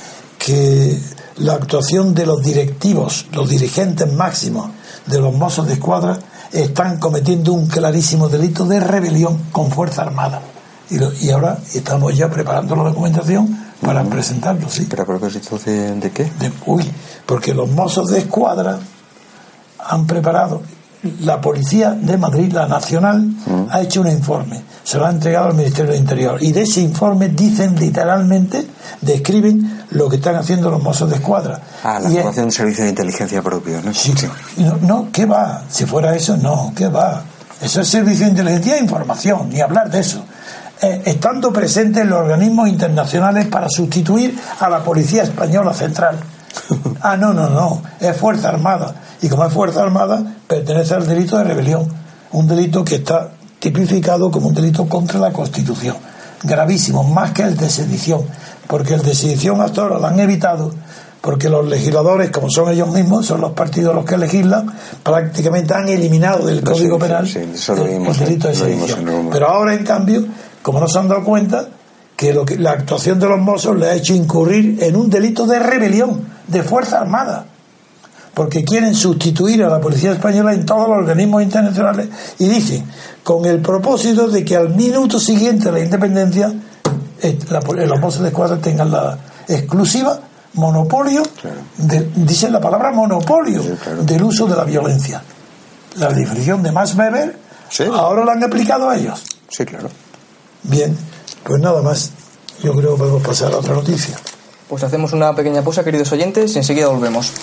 que la actuación de los directivos, los dirigentes máximos de los Mossos de Escuadra están cometiendo un clarísimo delito de rebelión con fuerza armada. Y, lo, y ahora estamos ya preparando la documentación para uh-huh. presentarlo, sí. ¿Pero a propósito de, de qué? De, uy, porque los Mossos de Escuadra han preparado, la Policía de Madrid, la Nacional, uh-huh. ha hecho un informe, se lo ha entregado al Ministerio del Interior, y de ese informe dicen literalmente, describen lo que están haciendo los Mossos de Escuadra. Ah, la actuación de un servicio de inteligencia propio, ¿no? Sí, no, no, ¿qué va? Si fuera eso, no, ¿qué va? Eso es servicio de inteligencia e información, ni hablar de eso. Eh, estando presentes los organismos internacionales para sustituir a la Policía Española Central. Ah, no, no, no, es Fuerza Armada. Y como es Fuerza Armada, pertenece al delito de rebelión. Un delito que está tipificado como un delito contra la Constitución. Gravísimo, más que el de sedición. Porque el de sedición hasta ahora lo han evitado, porque los legisladores, como son ellos mismos, son los partidos los que legislan, prácticamente han eliminado del no, Código sí, Penal sí, sí, el, el delito de sedición. Pero ahora, en cambio, como no se han dado cuenta que, lo que la actuación de los Mossos le ha hecho incurrir en un delito de rebelión, de Fuerza Armada, porque quieren sustituir a la Policía Española en todos los organismos internacionales y dicen, con el propósito de que al minuto siguiente de la independencia la, los Mossos de Escuadra tengan la exclusiva monopolio, claro. de, dicen la palabra monopolio, sí, claro. del uso de la violencia. La definición de Max Weber, sí. ahora la han aplicado a ellos. Sí, claro. Bien, pues nada más. Yo creo que podemos pasar a otra noticia. Pues hacemos una pequeña pausa, queridos oyentes, y enseguida volvemos.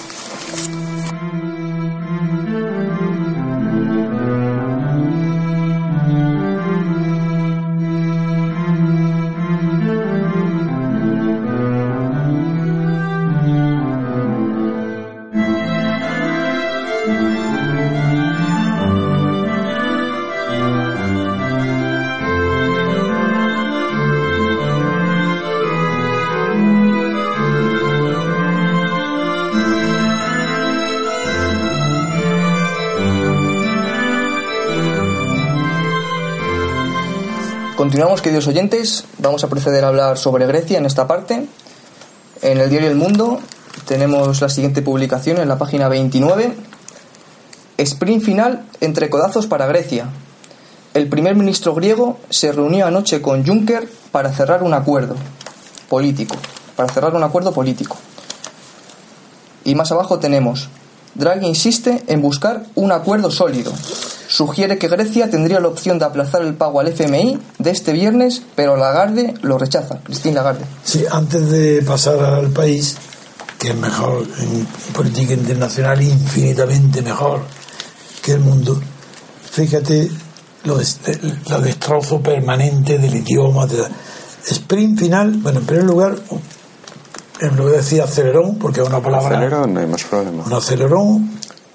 Continuamos, queridos oyentes, vamos a proceder a hablar sobre Grecia en esta parte. En el diario El Mundo tenemos la siguiente publicación en la página veintinueve. Sprint final entre codazos para Grecia. El primer ministro griego se reunió anoche con Juncker para cerrar un acuerdo político, para cerrar un acuerdo político. Y más abajo tenemos: Draghi insiste en buscar un acuerdo sólido. Sugiere que Grecia tendría la opción de aplazar el pago al F M I de este viernes, pero Lagarde lo rechaza. Christine Lagarde. Sí, antes de pasar al país, que es mejor en política internacional, infinitamente mejor que el mundo, fíjate lo, de, lo destrozo permanente del idioma, de, sprint final, bueno, en primer lugar, en lugar de decir acelerón, porque es una palabra. Acelerón, no hay más problema. Un acelerón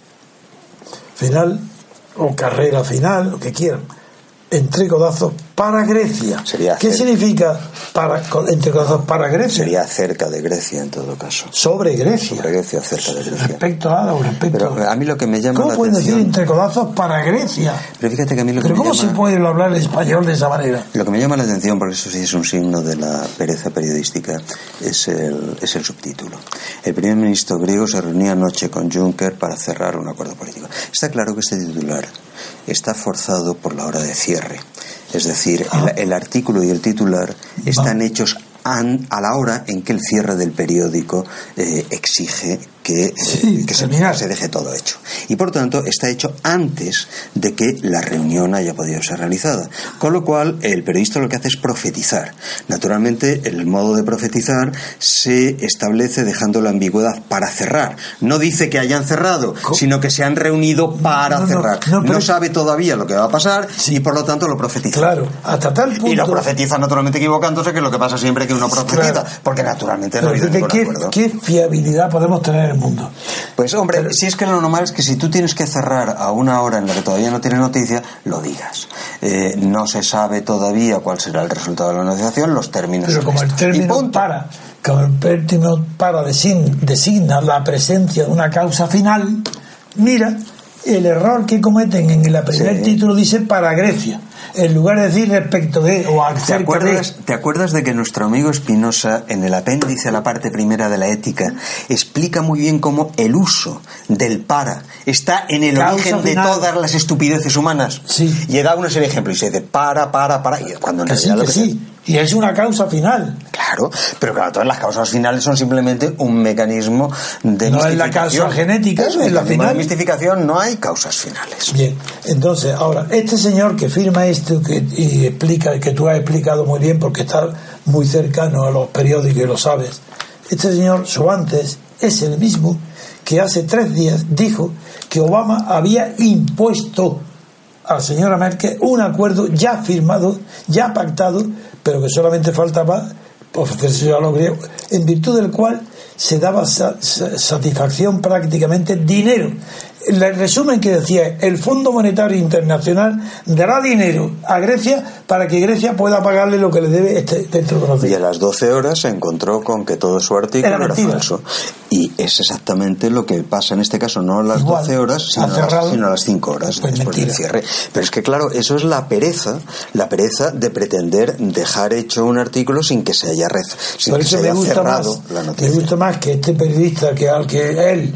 final, o carrera final, lo que quieran. Entre codazos para Grecia. Sería ¿Qué cerca. significa para, entre codazos para Grecia? Sería cerca de Grecia en todo caso. Sobre Grecia. Sobre Grecia, cerca de Grecia. Respecto a o respecto Pero a mí lo que me llama ¿Cómo la pueden atención... decir entre codazos para Grecia? Pero fíjate que a mí lo que ¿Pero me cómo llama... se puede hablar el español de esa manera? Lo que me llama la atención, porque eso sí es un signo de la pereza periodística, es el, es el subtítulo. El primer ministro griego se reunía anoche con Juncker para cerrar un acuerdo político. Está claro que este titular está forzado por la hora de cierre. Es decir, ah. el, el artículo y el titular están Va. hechos an, a la hora en que el cierre del periódico eh, exige que, eh, sí, que se, se deje todo hecho. Y por tanto está hecho antes de que la reunión haya podido ser realizada. Con lo cual el periodista lo que hace es profetizar. Naturalmente el modo de profetizar se establece dejando la ambigüedad para cerrar. No dice que hayan cerrado, ¿Cómo? sino que se han reunido para no, cerrar. No, no, no sabe todavía lo que va a pasar sí. y por lo tanto lo profetiza. Claro, hasta tal punto. Y lo profetiza naturalmente equivocándose, que es lo que pasa siempre que uno profetiza, claro. porque naturalmente no hay ningún ¿qué, acuerdo. ¿Qué fiabilidad podemos tener en el mundo? Pues hombre, Pero, si es que lo normal es que si tú tienes que cerrar a una hora en la que todavía no tienes noticia, lo digas. Eh, no se sabe todavía cuál será el resultado de la negociación, los términos. Pero como el término para, como el término para designa, designa la presencia de una causa final, mira, el error que cometen en el primer sí. título dice para Grecia, en lugar de decir respecto de o acerca ¿Te acuerdas, de... ¿Te acuerdas de que nuestro amigo Spinoza, en el apéndice a la parte primera de la ética, explica muy bien cómo el uso del para está en el Causa origen final. de todas las estupideces humanas? Sí. Y da una serie de ejemplos y se dice para, para, para, y cuando en que realidad sí, lo que que sí. Y es una causa final. Claro, pero claro, todas las causas finales son simplemente un mecanismo de no mistificación. No es la causa genética, es la final. de mistificación, no hay causas finales. Bien, entonces, ahora, este señor que firma esto que, y explica, que tú has explicado muy bien porque está muy cercano a los periódicos y lo sabes, este señor Soantes es el mismo que hace tres días dijo que Obama había impuesto a la señora Merkel un acuerdo ya firmado, ya pactado, pero que solamente faltaba ofrecerse a los griegos, en virtud del cual se daba sa- sa- satisfacción prácticamente dinero. El resumen que decía, el Fondo Monetario Internacional dará dinero a Grecia para que Grecia pueda pagarle lo que le debe este, dentro de los días. Y a las doce horas se encontró con que todo su artículo era, era falso. Y es exactamente lo que pasa en este caso, no a las Igual, doce horas, sino a, las, sino a las cinco horas pues después mentira. del cierre. Pero es que claro, eso es la pereza, la pereza de pretender dejar hecho un artículo sin que se haya, rez, sin Por que eso se me haya gusta cerrado más, la noticia. Me gusta más que este periodista que al que él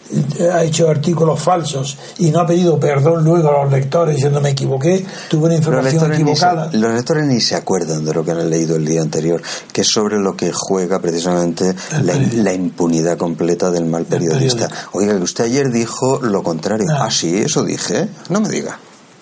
ha hecho artículos falsos y no ha pedido perdón luego a los lectores diciendo me equivoqué, tuve una información los equivocada. Se, los lectores ni se acuerdan de lo que han leído el día anterior, que es sobre lo que juega precisamente la, la impunidad completa del mal periodista. Oiga, que usted ayer dijo lo contrario. Ah, ah sí, eso dije. No me diga.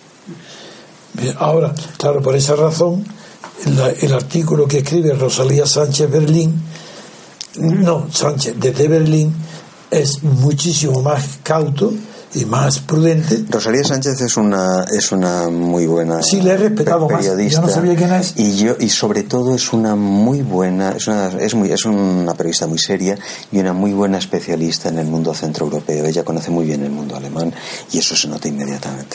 Bien, ahora, claro, por esa razón el, el artículo que escribe Rosalía Sánchez Berlín, no, Sánchez, desde Berlín, es muchísimo más cauto y más prudente. Rosalía Sánchez es una es una muy buena sí, le he respetado periodista. Más. Yo no sabía quién es. Y yo y sobre todo es una muy buena es una es muy es una periodista muy seria y una muy buena especialista en el mundo centroeuropeo. Ella conoce muy bien el mundo alemán y eso se nota inmediatamente.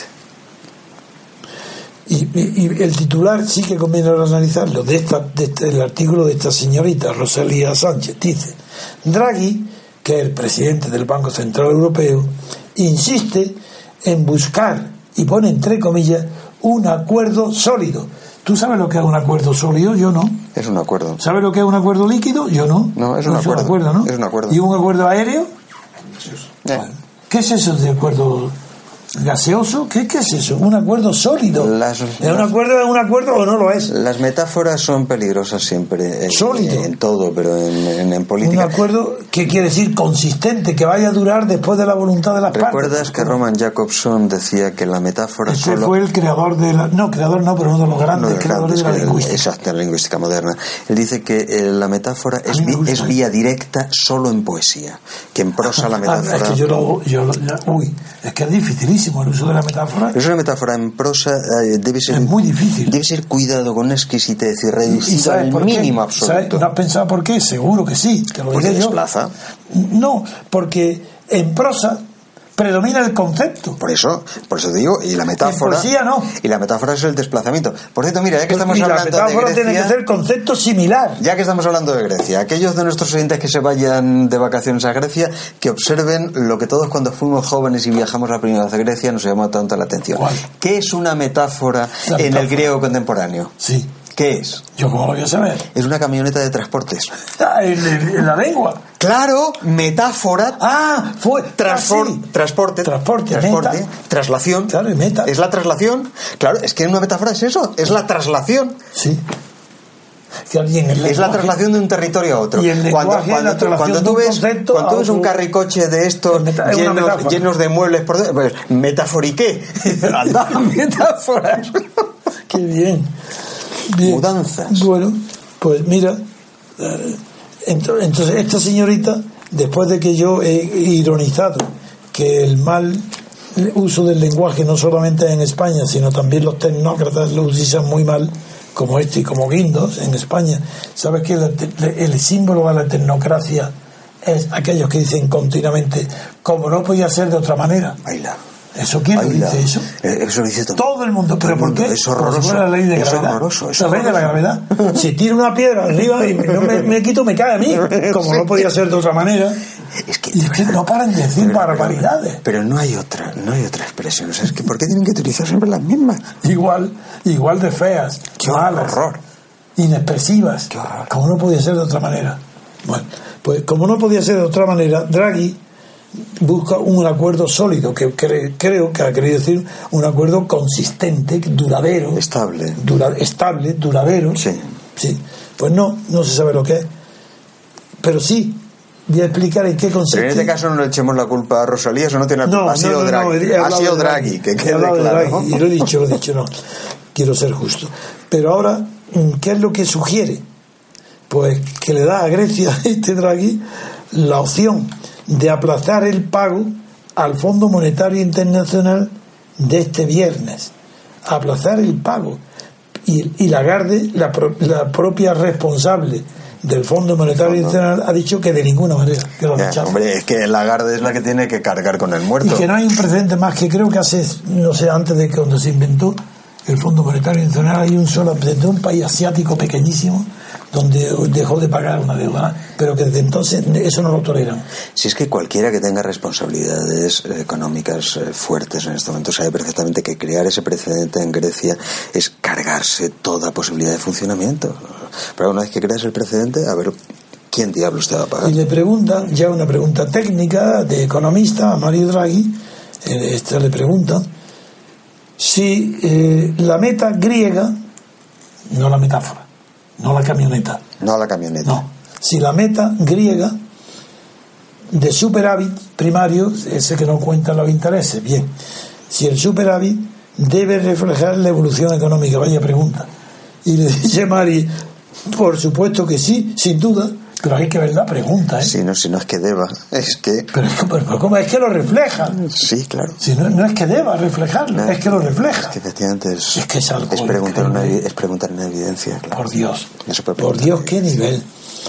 Y, y, y el titular sí que conviene analizarlo de esta de este, el artículo de esta señorita Rosalía Sánchez. Dice: Draghi, que es el presidente del Banco Central Europeo, insiste en buscar, y pone entre comillas, un acuerdo sólido. ¿Tú sabes lo que es un acuerdo sólido? Yo no. Es un acuerdo. ¿Sabes lo que es un acuerdo líquido? Yo no. No, es un, no acuerdo. Es un acuerdo, ¿no? Es un acuerdo. ¿Y un acuerdo aéreo? Eh. ¿Qué es eso de acuerdo gaseoso? ¿Qué, qué es eso? Un acuerdo sólido. Las, ¿Es un acuerdo, es un acuerdo o no lo es? Las metáforas son peligrosas siempre. En, Sólido. En todo, pero en, en, en política. Un acuerdo que quiere decir consistente, que vaya a durar después de la voluntad de las ¿Recuerdas partes? ¿Recuerdas que Roman Jacobson decía que la metáfora Este solo... fue el creador de la... No, creador no, pero uno de los grandes no, creadores de la lingüística. Exacto, la lingüística moderna. Él dice que eh, la metáfora es, vi, es vía directa solo en poesía, que en prosa la metáfora... Ah, es que yo lo... Yo lo ya, uy, es que es difícil. dificilísimo el uso de la metáfora. Es una metáfora en prosa, eh, debe ser... Es muy difícil. Debe ser cuidado con una exquisitez y reducido al mínimo absoluto. ¿Sabes? ¿No has pensado por qué? Seguro que sí, que lo diré yo. Desplaza. No, porque en prosa predomina el concepto. Por eso, por eso digo, y la metáfora. En poesía no. Y la metáfora es el desplazamiento. Por cierto, mira, ya que estamos y hablando de Grecia. La metáfora tiene que ser concepto similar. Ya que estamos hablando de Grecia, aquellos de nuestros oyentes que se vayan de vacaciones a Grecia, que observen lo que todos cuando fuimos jóvenes y viajamos la primera vez a Grecia nos llamó tanto la atención. ¿Cuál? ¿Qué es una metáfora, la en metáfora. el griego contemporáneo? Sí. ¿Qué es? Yo cómo lo voy a saber. Es una camioneta de transportes. Ah, en, en la lengua. Claro, metáfora. Ah, fue Transfor, ah, sí. Transporte. Transporte. Transporte. Meta. Traslación. Claro, y meta. Es la traslación. Claro, es que una metáfora es eso. Es la traslación. Sí. Que alguien el es la traslación de un territorio a otro. Y el cuando, lenguaje cuando, es la tú, cuando tú ves, cuando tú ves un carricoche de estos meta, llenos, llenos de muebles, por dentro, pues metaforiqué. Anda, metáforas. Qué bien. Bien. Mudanzas. Bueno, pues mira, eh, entonces esta señorita, después de que yo he ironizado que el mal uso del lenguaje no solamente en España, sino también los tecnócratas lo utilizan muy mal, como este y como Guindos en España. ¿Sabes que el, el símbolo de la tecnocracia es aquellos que dicen continuamente como no podía ser de otra manera? Baila. ¿Eso quién lo dice eso? Eso lo dice todo, todo el mundo. ¿Pero por qué? Es horroroso. Si fuera la ley de es gravedad. horroroso. Es la ley de la gravedad. Si tiro una piedra arriba y no me, me quito, me cae a mí. Como no podía ser de otra manera. Es que, y es que no paran de decir pero, barbaridades. Pero, pero no hay otra, no hay otra expresión. O sea, es que ¿por qué tienen que utilizar siempre las mismas? Igual, igual de feas, qué malas, horror, inexpresivas. Qué horror. Como no podía ser de otra manera. Bueno, pues como no podía ser de otra manera, Draghi busca un acuerdo sólido, que cre, creo que ha querido decir un acuerdo consistente, duradero, estable, dura, estable, duradero. Sí. Sí. Pues no, no se sabe lo que es, pero sí voy a explicar en qué consiste. Pero en este caso no le echemos la culpa a Rosalía, eso no tiene la culpa. No, ha sido no, no, Draghi, no, ha sido Draghi, Draghi, que quede claro. Draghi, y lo he dicho, lo he dicho, no. Quiero ser justo. Pero ahora, ¿qué es lo que sugiere? Pues que le da a Grecia este Draghi la opción de aplazar el pago al Fondo Monetario Internacional de este viernes. Aplazar el pago. Y, y Lagarde, la, pro, la propia responsable del Fondo Monetario Internacional, ha dicho que de ninguna manera. Que lo ya, hombre, es que Lagarde es la que tiene que cargar con el muerto. Y que no hay un precedente más, que creo que hace, no sé, antes de que cuando se inventó el Fondo Monetario Internacional, hay un solo precedente, un país asiático pequeñísimo donde dejó de pagar una deuda, pero que desde entonces eso no lo toleran. Si es que cualquiera que tenga responsabilidades económicas fuertes en este momento sabe perfectamente que crear ese precedente en Grecia es cargarse toda posibilidad de funcionamiento. Pero una vez que creas el precedente, a ver quién diablos te va a pagar. Y le preguntan, ya una pregunta técnica de economista a Mario Draghi, eh, esta le preguntan si eh, la meta griega, no la metáfora, no la camioneta. No la camioneta. No. Si la meta griega de superávit primario, ese que no cuenta los intereses, bien. Si el superávit debe reflejar la evolución económica, vaya pregunta. Y le dice Mari, por supuesto que sí, sin duda, pero hay que ver la pregunta, ¿eh? Si no, si no es que deba, es que... Pero, pero, pero ¿cómo es que lo refleja? Sí, claro. Si no, no es que deba reflejarlo, no, es que lo refleja. Es que efectivamente es, es, que es, algo es, preguntar, una, es preguntar una evidencia, claro. Por Dios, por Dios, qué nivel.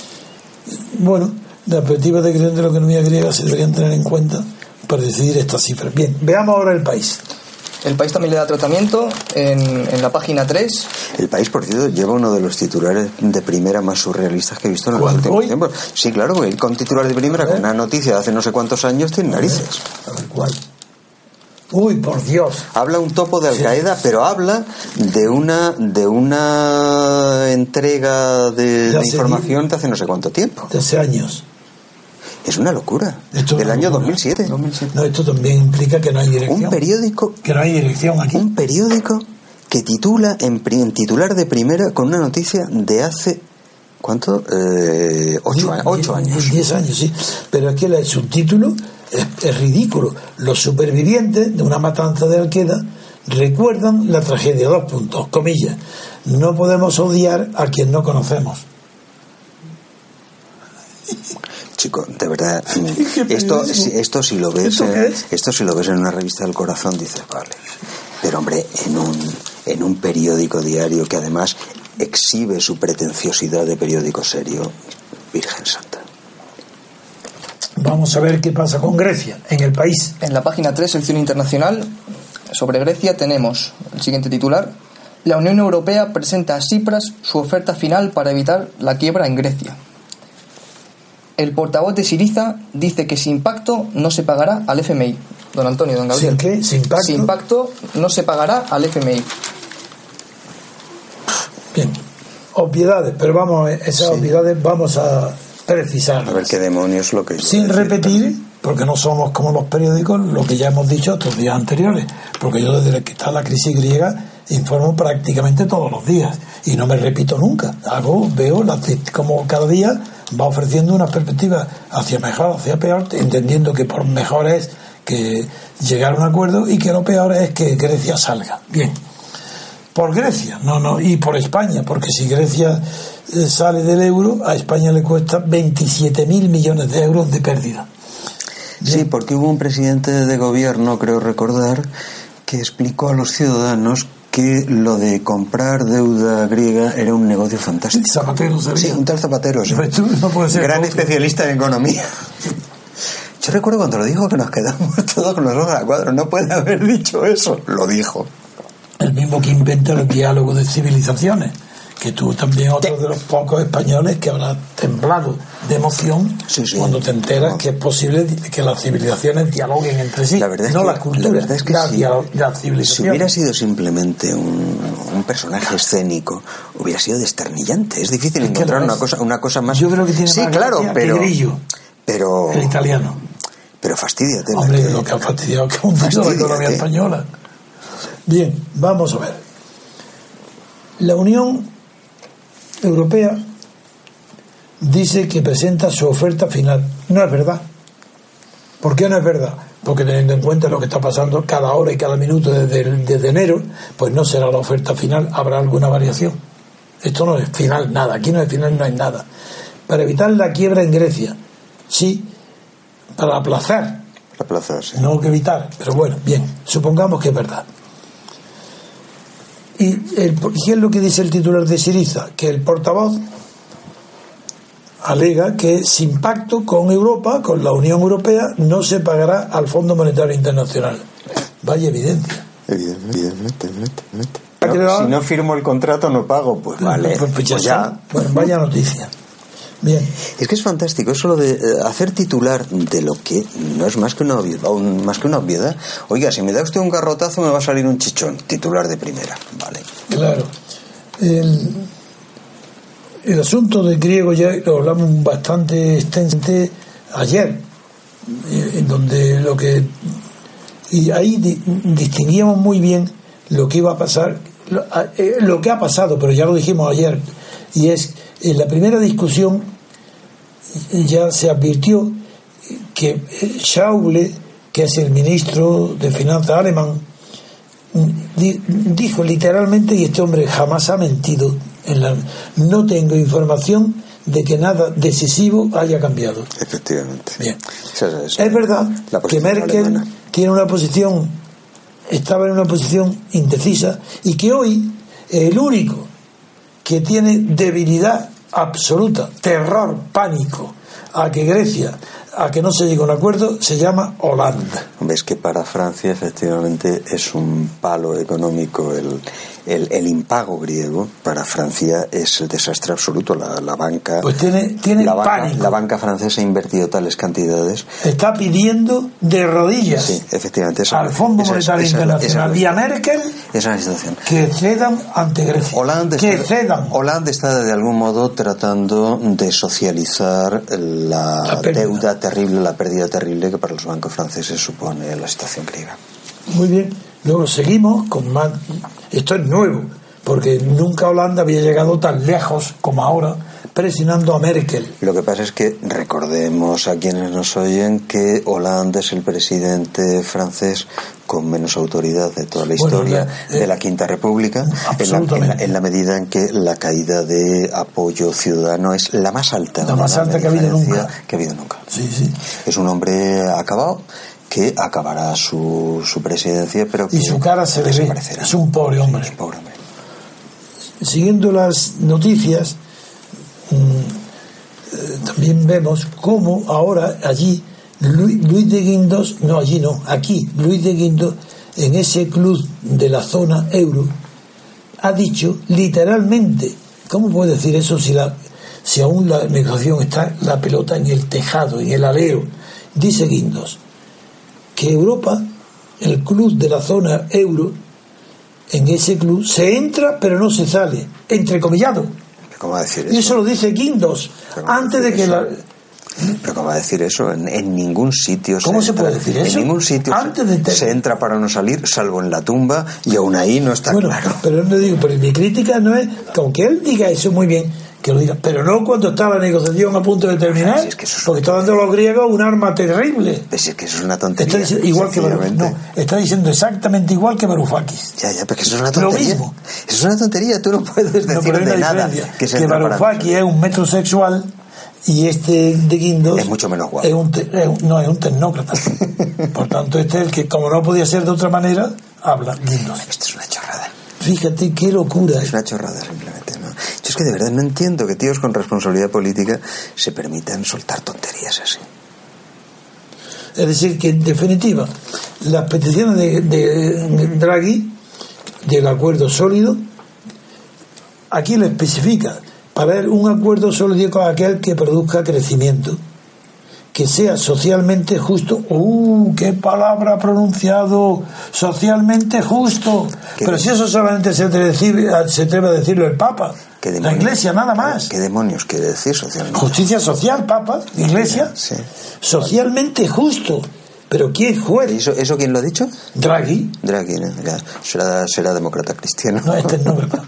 Bueno, las perspectivas de creación de la economía griega se deberían tener en cuenta para decidir estas cifras. Bien, veamos ahora el país. El País también le da tratamiento en, en la página tres. El País, por cierto, lleva uno de los titulares de primera más surrealistas que he visto en los últimos tiempos. Sí, claro, porque con titular de primera, con una noticia de hace no sé cuántos años, tiene narices. A ver, ¿cuál? Uy, por Dios. Habla un topo de Al Qaeda, sí. Pero habla de una de una entrega de, de, de información de hace no sé cuánto tiempo. De hace años. Es una locura. Esto del año locura. dos mil siete. No, esto también implica que no hay dirección. Un periódico. Que no hay dirección aquí. Un periódico que titula en, en titular de primera con una noticia de hace ¿cuánto? Eh, ocho, diez, ocho años. Diez años, sí. Pero aquí el subtítulo es, es ridículo. Los supervivientes de una matanza de Al-Qaeda recuerdan la tragedia. Dos puntos, comillas. No podemos odiar a quien no conocemos. chico, de verdad, esto, esto si lo ves, ¿Esto qué es? esto si lo ves en una revista del Corazón dices, vale, pero hombre, en un, en un periódico diario que además exhibe su pretenciosidad de periódico serio, Virgen Santa. Vamos a ver qué pasa con Grecia, en El País. En la página tres, sección internacional, sobre Grecia tenemos el siguiente titular: la Unión Europea presenta a Tsipras su oferta final para evitar la quiebra en Grecia. El portavoz de Syriza dice que sin pacto no se pagará al F M I. Don Antonio, don Gabriel. ¿Sin qué? ¿Sin pacto? Sin pacto no se pagará al F M I. Bien, obviedades, pero vamos, esas sí. obviedades vamos a precisarlas. A ver qué demonios lo que... Sin repetir, porque no somos como los periódicos, lo que ya hemos dicho otros días anteriores, porque yo desde que está la crisis griega informo prácticamente todos los días y no me repito nunca. Hago, veo la, como cada día va ofreciendo una perspectiva hacia mejor, hacia peor, entendiendo que por mejor es que llegar a un acuerdo y que lo peor es que Grecia salga. Bien. Por Grecia, no, no, y por España, porque si Grecia sale del euro, a España le cuesta veintisiete mil millones de euros de pérdida. Bien. Sí, porque hubo un presidente de gobierno, creo recordar, que explicó a los ciudadanos que lo de comprar deuda griega era un negocio fantástico. Zapatero sería. Sí, un tal Zapatero, sí. Pues tú no puedes ser gran otro. Especialista en economía. Yo recuerdo cuando lo dijo que nos quedamos todos con los ojos a cuadro. No puede haber dicho eso. Lo dijo. El mismo que inventa el diálogo de civilizaciones, que tú también otro de los pocos españoles que habrá temblado de emoción sí, sí. cuando te enteras no. que es posible que las civilizaciones dialoguen entre sí, la verdad es no que, las culturas, la verdad es que las, sí. las civilizaciones. Si hubiera sido simplemente un, un personaje escénico, hubiera sido desternillante. Es difícil es encontrar una cosa, una cosa más. Yo creo que tiene sí, más claro, pero, que Grillo, pero el italiano. Pero fastidíate. Hombre, que, lo que ha fastidiado que ha hundido la economía española. Bien, vamos a ver. La Unión Europea dice que presenta su oferta final. No es verdad. ¿Por qué no es verdad? Porque teniendo en cuenta lo que está pasando cada hora y cada minuto desde, desde enero, pues no será la oferta final, habrá alguna variación. Esto no es final nada, aquí no es final, no hay nada. Para evitar la quiebra en Grecia, sí, para aplazar, aplazar sí. No que evitar, pero bueno, bien, supongamos que es verdad. ¿Y el, qué es lo que dice el titular de Syriza? Que el portavoz alega que sin pacto con Europa, con la Unión Europea, no se pagará al Fondo Monetario Internacional. Vaya evidencia. Evidentemente, evidentemente, evidentemente. No, si no firmo el contrato no pago, pues vale. Pues, pues ya, pues ya. Bueno, vaya noticia. Bien. Es que es fantástico eso lo de eh, hacer titular de lo que no es más que una obviedad, un, más que una obviedad. Oiga, si me da usted un garrotazo me va a salir un chichón. Titular de primera, vale. Claro. El, el asunto del griego ya lo hablamos bastante extensamente ayer, en donde lo que y ahí di, distinguíamos muy bien lo que iba a pasar, lo, eh, lo que ha pasado, pero ya lo dijimos ayer, y es en la primera discusión ya se advirtió que Schäuble, que es el ministro de Finanzas alemán, di, dijo literalmente, y este hombre jamás ha mentido, en la, no tengo información de que nada decisivo haya cambiado. Efectivamente. Bien. Eso es, eso. Es verdad que Merkel alemana. tiene una posición, estaba en una posición indecisa, y que hoy el único que tiene debilidad absoluta, terror, pánico a que Grecia, a que no se llegue a un acuerdo, se llama Holanda. Ves que para Francia efectivamente es un palo económico el, el, el impago griego. Para Francia es el desastre absoluto. La, la banca pues tiene, tiene la banca, pánico. La banca francesa ha invertido tales cantidades. Está pidiendo de rodillas sí, efectivamente, esa, al Fondo esa, Monetario esa, Internacional esa, y a Merkel esa es la situación. que cedan ante Grecia. Hollande que está, cedan. Hollande está de algún modo tratando de socializar la, la deuda terrible, la pérdida terrible que para los bancos franceses supone la situación griega. Muy bien. Luego seguimos con más. Esto es nuevo, porque nunca Holanda había llegado tan lejos como ahora presionando a Merkel. Lo que pasa es que recordemos a quienes nos oyen que Hollande es el presidente francés con menos autoridad de toda la historia bueno, la, eh, de la Quinta República, en la, en, la, en la medida en que la caída de apoyo ciudadano es la más alta, la más alta que ha habido nunca. Que ha habido nunca. Sí, sí. Es un hombre acabado que acabará su, su presidencia, pero que y su cara se le ve. Es un pobre hombre. Sí, es un pobre hombre. Siguiendo las noticias, mmm, eh, también vemos cómo ahora allí Luis, Luis de Guindos, no allí no, aquí Luis de Guindos, en ese club de la zona euro, ha dicho literalmente, ¿cómo puede decir eso si la si aún la negociación está la pelota en el tejado, en el alero? Dice Guindos que Europa, el club de la zona euro, en ese club se entra pero no se sale, entrecomillado. ¿Cómo va a decir eso? Y eso lo dice Guindos antes de que eso? la... Pero ¿cómo va a decir eso? En, en ningún sitio ¿Cómo se, se entra, puede decir eso? En ningún sitio antes de te... se entra para no salir, salvo en la tumba, y aún ahí no está bueno, claro. Pero no digo, pero mi crítica no es que aunque él diga eso muy bien, que lo diga, pero no cuando está la negociación a punto de terminar, si es que eso es porque está dando a los griegos un arma terrible. Pues si es que eso es una tontería. Está diciendo, igual que Baruf, no, está diciendo exactamente igual que Varoufakis. Ya, ya, porque eso es una tontería. Lo mismo. Eso es una tontería, tú no puedes decir no, pero de nada. Que, que Varoufakis es un metrosexual y este de Guindos es mucho menos guapo. Es un te, es un, no, es un tecnócrata. Por tanto, este es el que, como no podía ser de otra manera, habla Guindos. Esto es una chorrada. Fíjate qué locura. Es una chorrada simplemente, ¿no? Yo es que de verdad no entiendo que tíos con responsabilidad política se permitan soltar tonterías así. Es decir, que en definitiva, las peticiones de, de Draghi del acuerdo sólido, aquí lo especifica, para él un acuerdo sólido con aquel que produzca crecimiento, que sea socialmente justo. ¡Uh! ¡Qué palabra ha pronunciado! Socialmente justo. Pero si eso solamente se atreve, se atreve a decirlo el Papa, la Iglesia, nada más. ¿Qué demonios quiere decir socialmente? Justicia social, Papa, Iglesia. Sí. Socialmente justo. ¿Pero quién fue? ¿Eso, ¿Eso quién lo ha dicho? Draghi. Draghi, ¿no? Ya, será, será demócrata cristiano. No, es tecnócrata.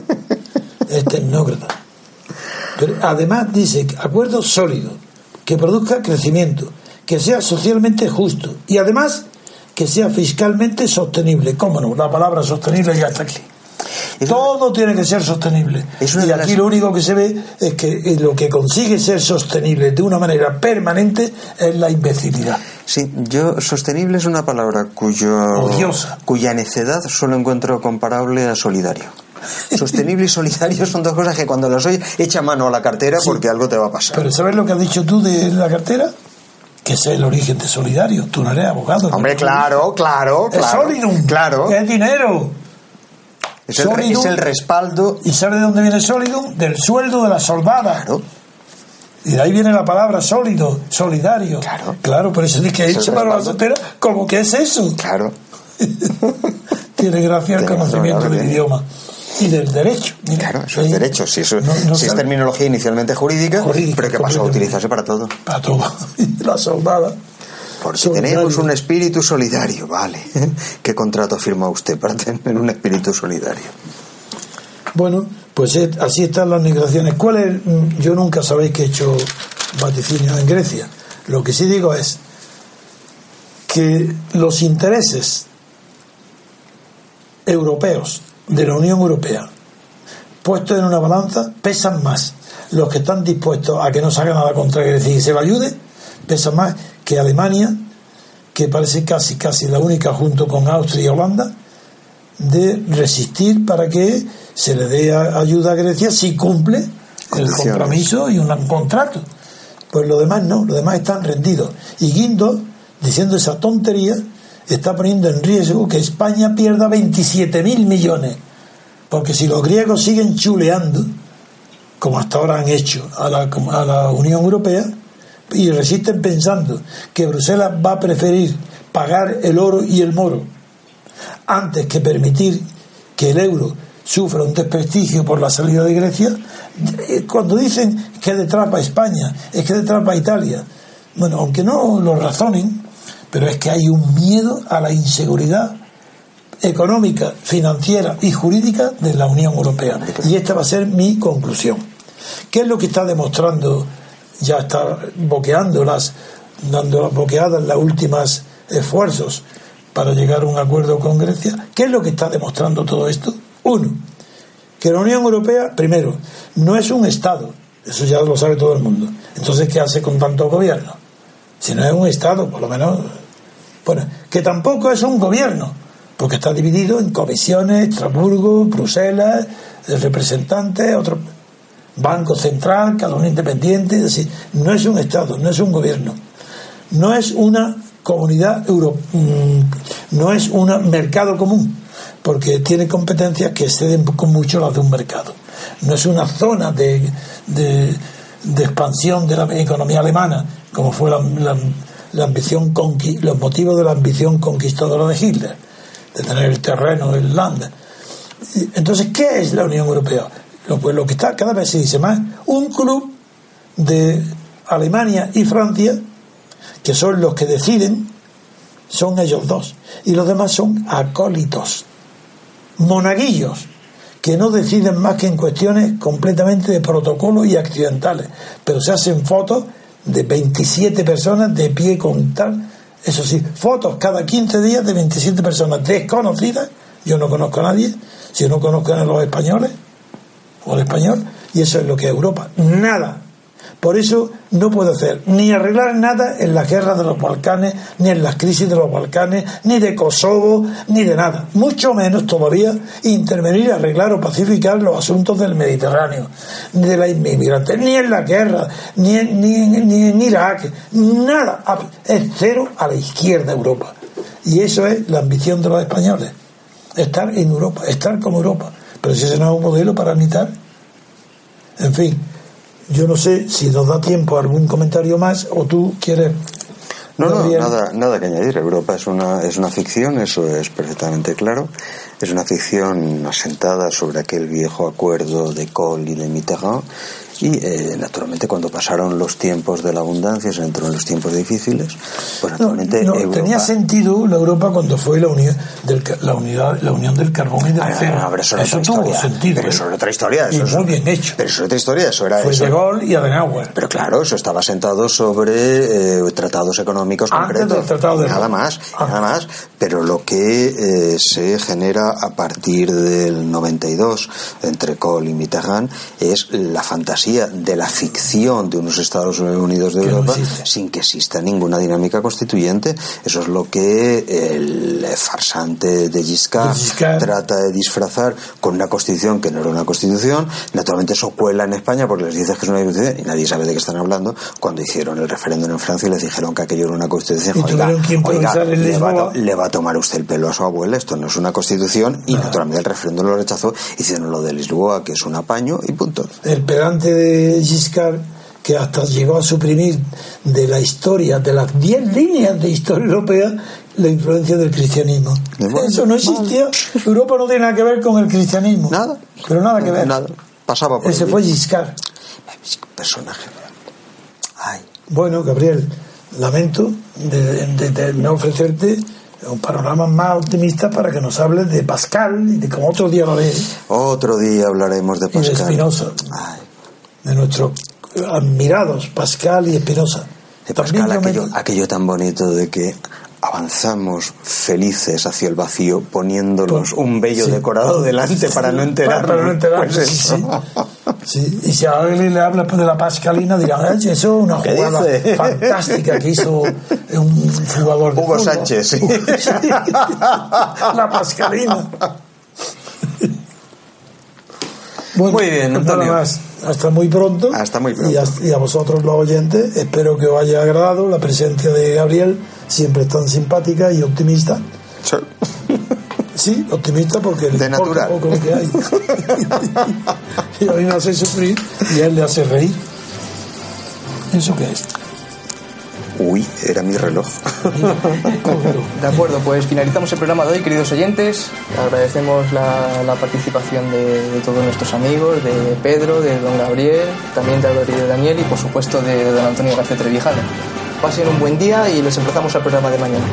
Es tecnócrata. Pero además dice, acuerdo sólido, que produzca crecimiento, que sea socialmente justo y además que sea fiscalmente sostenible. ¿Cómo no? La palabra sostenible ya está aquí. Es Todo una... tiene que ser sostenible. Es y aquí las... lo único que se ve es que lo que consigue ser sostenible de una manera permanente es la imbecilidad. Sí, yo sostenible es una palabra cuyo, odiosa, cuya necedad solo encuentro comparable a solidario. Sostenible y solidario son dos cosas que cuando las oyes echa mano a la cartera, sí, porque algo te va a pasar. Pero ¿sabes lo que has dicho tú de la cartera? Que es el origen de solidario. Tú no eres abogado. Hombre, ¿no? claro, claro, es claro. Solidum. Claro. Es dinero. Es el, Solidum, es el respaldo. ¿Y sabes de dónde viene Solidum? Del sueldo de la soldada. Claro. Y de ahí viene la palabra sólido, solidario. Claro. Claro, por eso es que he dicho para la soltera, como que es eso. Claro. Tiene gracia el conocimiento claro, del bien. idioma. Y del derecho. Mira, claro, eso es derecho. Si, eso, no, no si es terminología inicialmente jurídica, jurídica pero que pasó a utilizarse para todo. Para todo. La soldada. Porque solidario. Tenemos un espíritu solidario, vale. ¿Qué contrato firma usted para tener un espíritu solidario? Bueno, pues es, así están las negociaciones. ¿Cuál es? Yo nunca sabéis que he hecho vaticinios en Grecia. Lo que sí digo es que los intereses europeos de la Unión Europea puestos en una balanza pesan más. Los que están dispuestos a que no se haga nada contra Grecia y se lo ayude pesan más que Alemania, que parece casi casi la única junto con Austria y Holanda de resistir para que se le dé ayuda a Grecia si cumple el compromiso y un contrato. Pues los demás no, los demás están rendidos. Y Guindos, diciendo esa tontería, está poniendo en riesgo que España pierda veintisiete mil millones, porque si los griegos siguen chuleando como hasta ahora han hecho a la, a la Unión Europea y resisten pensando que Bruselas va a preferir pagar el oro y el moro antes que permitir que el euro sufra un desprestigio por la salida de Grecia, cuando dicen que detrás va España, es que detrás va Italia, bueno, aunque no lo razonen, pero es que hay un miedo a la inseguridad económica, financiera y jurídica de la Unión Europea. Y esta va a ser mi conclusión. ¿Qué es lo que está demostrando? Ya está boqueándolas, dando las boqueadas las últimas esfuerzos para llegar a un acuerdo con Grecia. ¿Qué es lo que está demostrando todo esto? Uno, que la Unión Europea, primero, no es un Estado, eso ya lo sabe todo el mundo. Entonces, ¿qué hace con tantos gobiernos? Si no es un Estado, por lo menos, bueno, que tampoco es un gobierno, porque está dividido en comisiones, Estrasburgo, Bruselas, representantes, otro Banco Central, cada uno independiente, es decir, no es un Estado, no es un gobierno, no es una comunidad europea, no es un mercado común, porque tiene competencias que exceden con mucho las de un mercado. No es una zona de, de, de expansión de la economía alemana, como fue la, la, la ambición conqui, los motivos de la ambición conquistadora de Hitler, de tener el terreno, el land. Entonces, ¿qué es la Unión Europea? Lo, pues lo que está, cada vez se dice más, un club de Alemania y Francia, que son los que deciden, son ellos dos, y los demás son acólitos, monaguillos, que no deciden más que en cuestiones completamente de protocolo y accidentales, pero se hacen fotos de veintisiete personas de pie con tal, eso sí, fotos cada quince días de veintisiete personas desconocidas. Yo no conozco a nadie, si no conozco a los españoles o el español, y eso es lo que es Europa, nada. Por eso no puede hacer ni arreglar nada en las guerras de los Balcanes, ni en las crisis de los Balcanes, ni de Kosovo, ni de nada. Mucho menos todavía intervenir, arreglar o pacificar los asuntos del Mediterráneo, ni de la inmigración, ni en la guerra, ni en, ni, ni en Irak, nada. Es cero a la izquierda Europa. Y eso es la ambición de los españoles, estar en Europa, estar como Europa. Pero si ese no es un modelo para imitar, en fin. Yo no sé si nos da tiempo a algún comentario más o tú quieres. No, no, nada, nada que añadir. Europa es una, es una ficción, eso es perfectamente claro. Es una ficción asentada sobre aquel viejo acuerdo de Kohl y de Mitterrand. Y eh, naturalmente cuando pasaron los tiempos de la abundancia, se entró en los tiempos difíciles, pues naturalmente no, no, Europa... tenía sentido la Europa cuando fue la unión del la unidad la unión del carbón y del acero. Ah, no, eso, eso tuvo historia, sentido. Pero eso es otra historia. Eso y es, muy bien hecho. Pero eso es otra historia. Eso era fue eso. De Gaulle y Adenauer. Pero claro, eso estaba sentado sobre eh, tratados económicos Antes concretos. Del tratado de nada más, ah. nada más. Pero lo que eh, se genera a partir del noventa y dos entre Kohl y Mitterrand es la fantasía de la ficción de unos Estados Unidos de que Europa no sin que exista ninguna dinámica constituyente. Eso es lo que el farsante de Giscard, de Giscard trata de disfrazar con una constitución que no era una constitución. Naturalmente eso cuela en España porque les dices que es una constitución y nadie sabe de qué están hablando. Cuando hicieron el referéndum en Francia y les dijeron que aquello era una constitución, oiga, oiga le, va a, le va a tomar usted el pelo a su abuela, esto no es una constitución. Y ah. naturalmente el referéndum lo rechazó, hicieron lo de Lisboa, que es un apaño y punto. El pedante de Giscard, que hasta llegó a suprimir de la historia, de las diez líneas de historia europea, la influencia del cristianismo. Bueno, eso no existía. Vale. Europa no tiene nada que ver con el cristianismo. Nada. Pero nada que ver. Nada. Pasaba por Ese fue Giscard. Personaje. Ay. Bueno, Gabriel, lamento de, de, de no ofrecerte un panorama más optimista para que nos hables de Pascal y de como otro día lo haré. Otro día hablaremos de Pascal. Y de Spinoza. Ay. De nuestros admirados Pascal y Spinoza. De Pascal, aquello, me... aquello tan bonito de que avanzamos felices hacia el vacío poniéndonos pues, un vello sí, decorado delante para no enterarnos. Para no enterarnos, pues sí, sí. Sí. Y si a alguien le habla de la Pascalina dirán, eso es una jugada fantástica que hizo un jugador de Hugo fútbol. Sánchez, sí. La Pascalina. Bueno, muy bien, Antonio. Nada más. Hasta muy pronto. Hasta muy pronto. Y a, y a vosotros los oyentes, espero que os haya agradado la presencia de Gabriel, siempre tan simpática y optimista. Sí, sí optimista porque de natural. Poco lo que hay. Y a mí me hace sufrir y a él le hace reír. ¿Eso qué es? Uy, era mi reloj. De acuerdo, pues finalizamos el programa de hoy, queridos oyentes. Agradecemos la, la participación de, de todos nuestros amigos, de Pedro, de don Gabriel, también de Álvaro y de Daniel y por supuesto de don Antonio García Trevijano. Pasen un buen día y les empezamos el programa de mañana.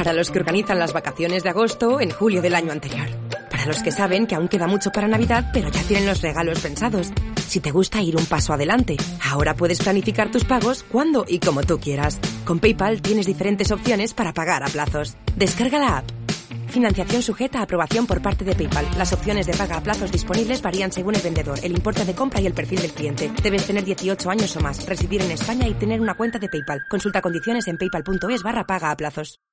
Para los que organizan las vacaciones de agosto en julio del año anterior. Para los que saben que aún queda mucho para Navidad, pero ya tienen los regalos pensados. Si te gusta ir un paso adelante, ahora puedes planificar tus pagos cuando y como tú quieras. Con PayPal tienes diferentes opciones para pagar a plazos. Descarga la app. Financiación sujeta a aprobación por parte de PayPal. Las opciones de paga a plazos disponibles varían según el vendedor, el importe de compra y el perfil del cliente. Debes tener dieciocho años o más, residir en España y tener una cuenta de PayPal. Consulta condiciones en paypal punto es barra paga a plazos.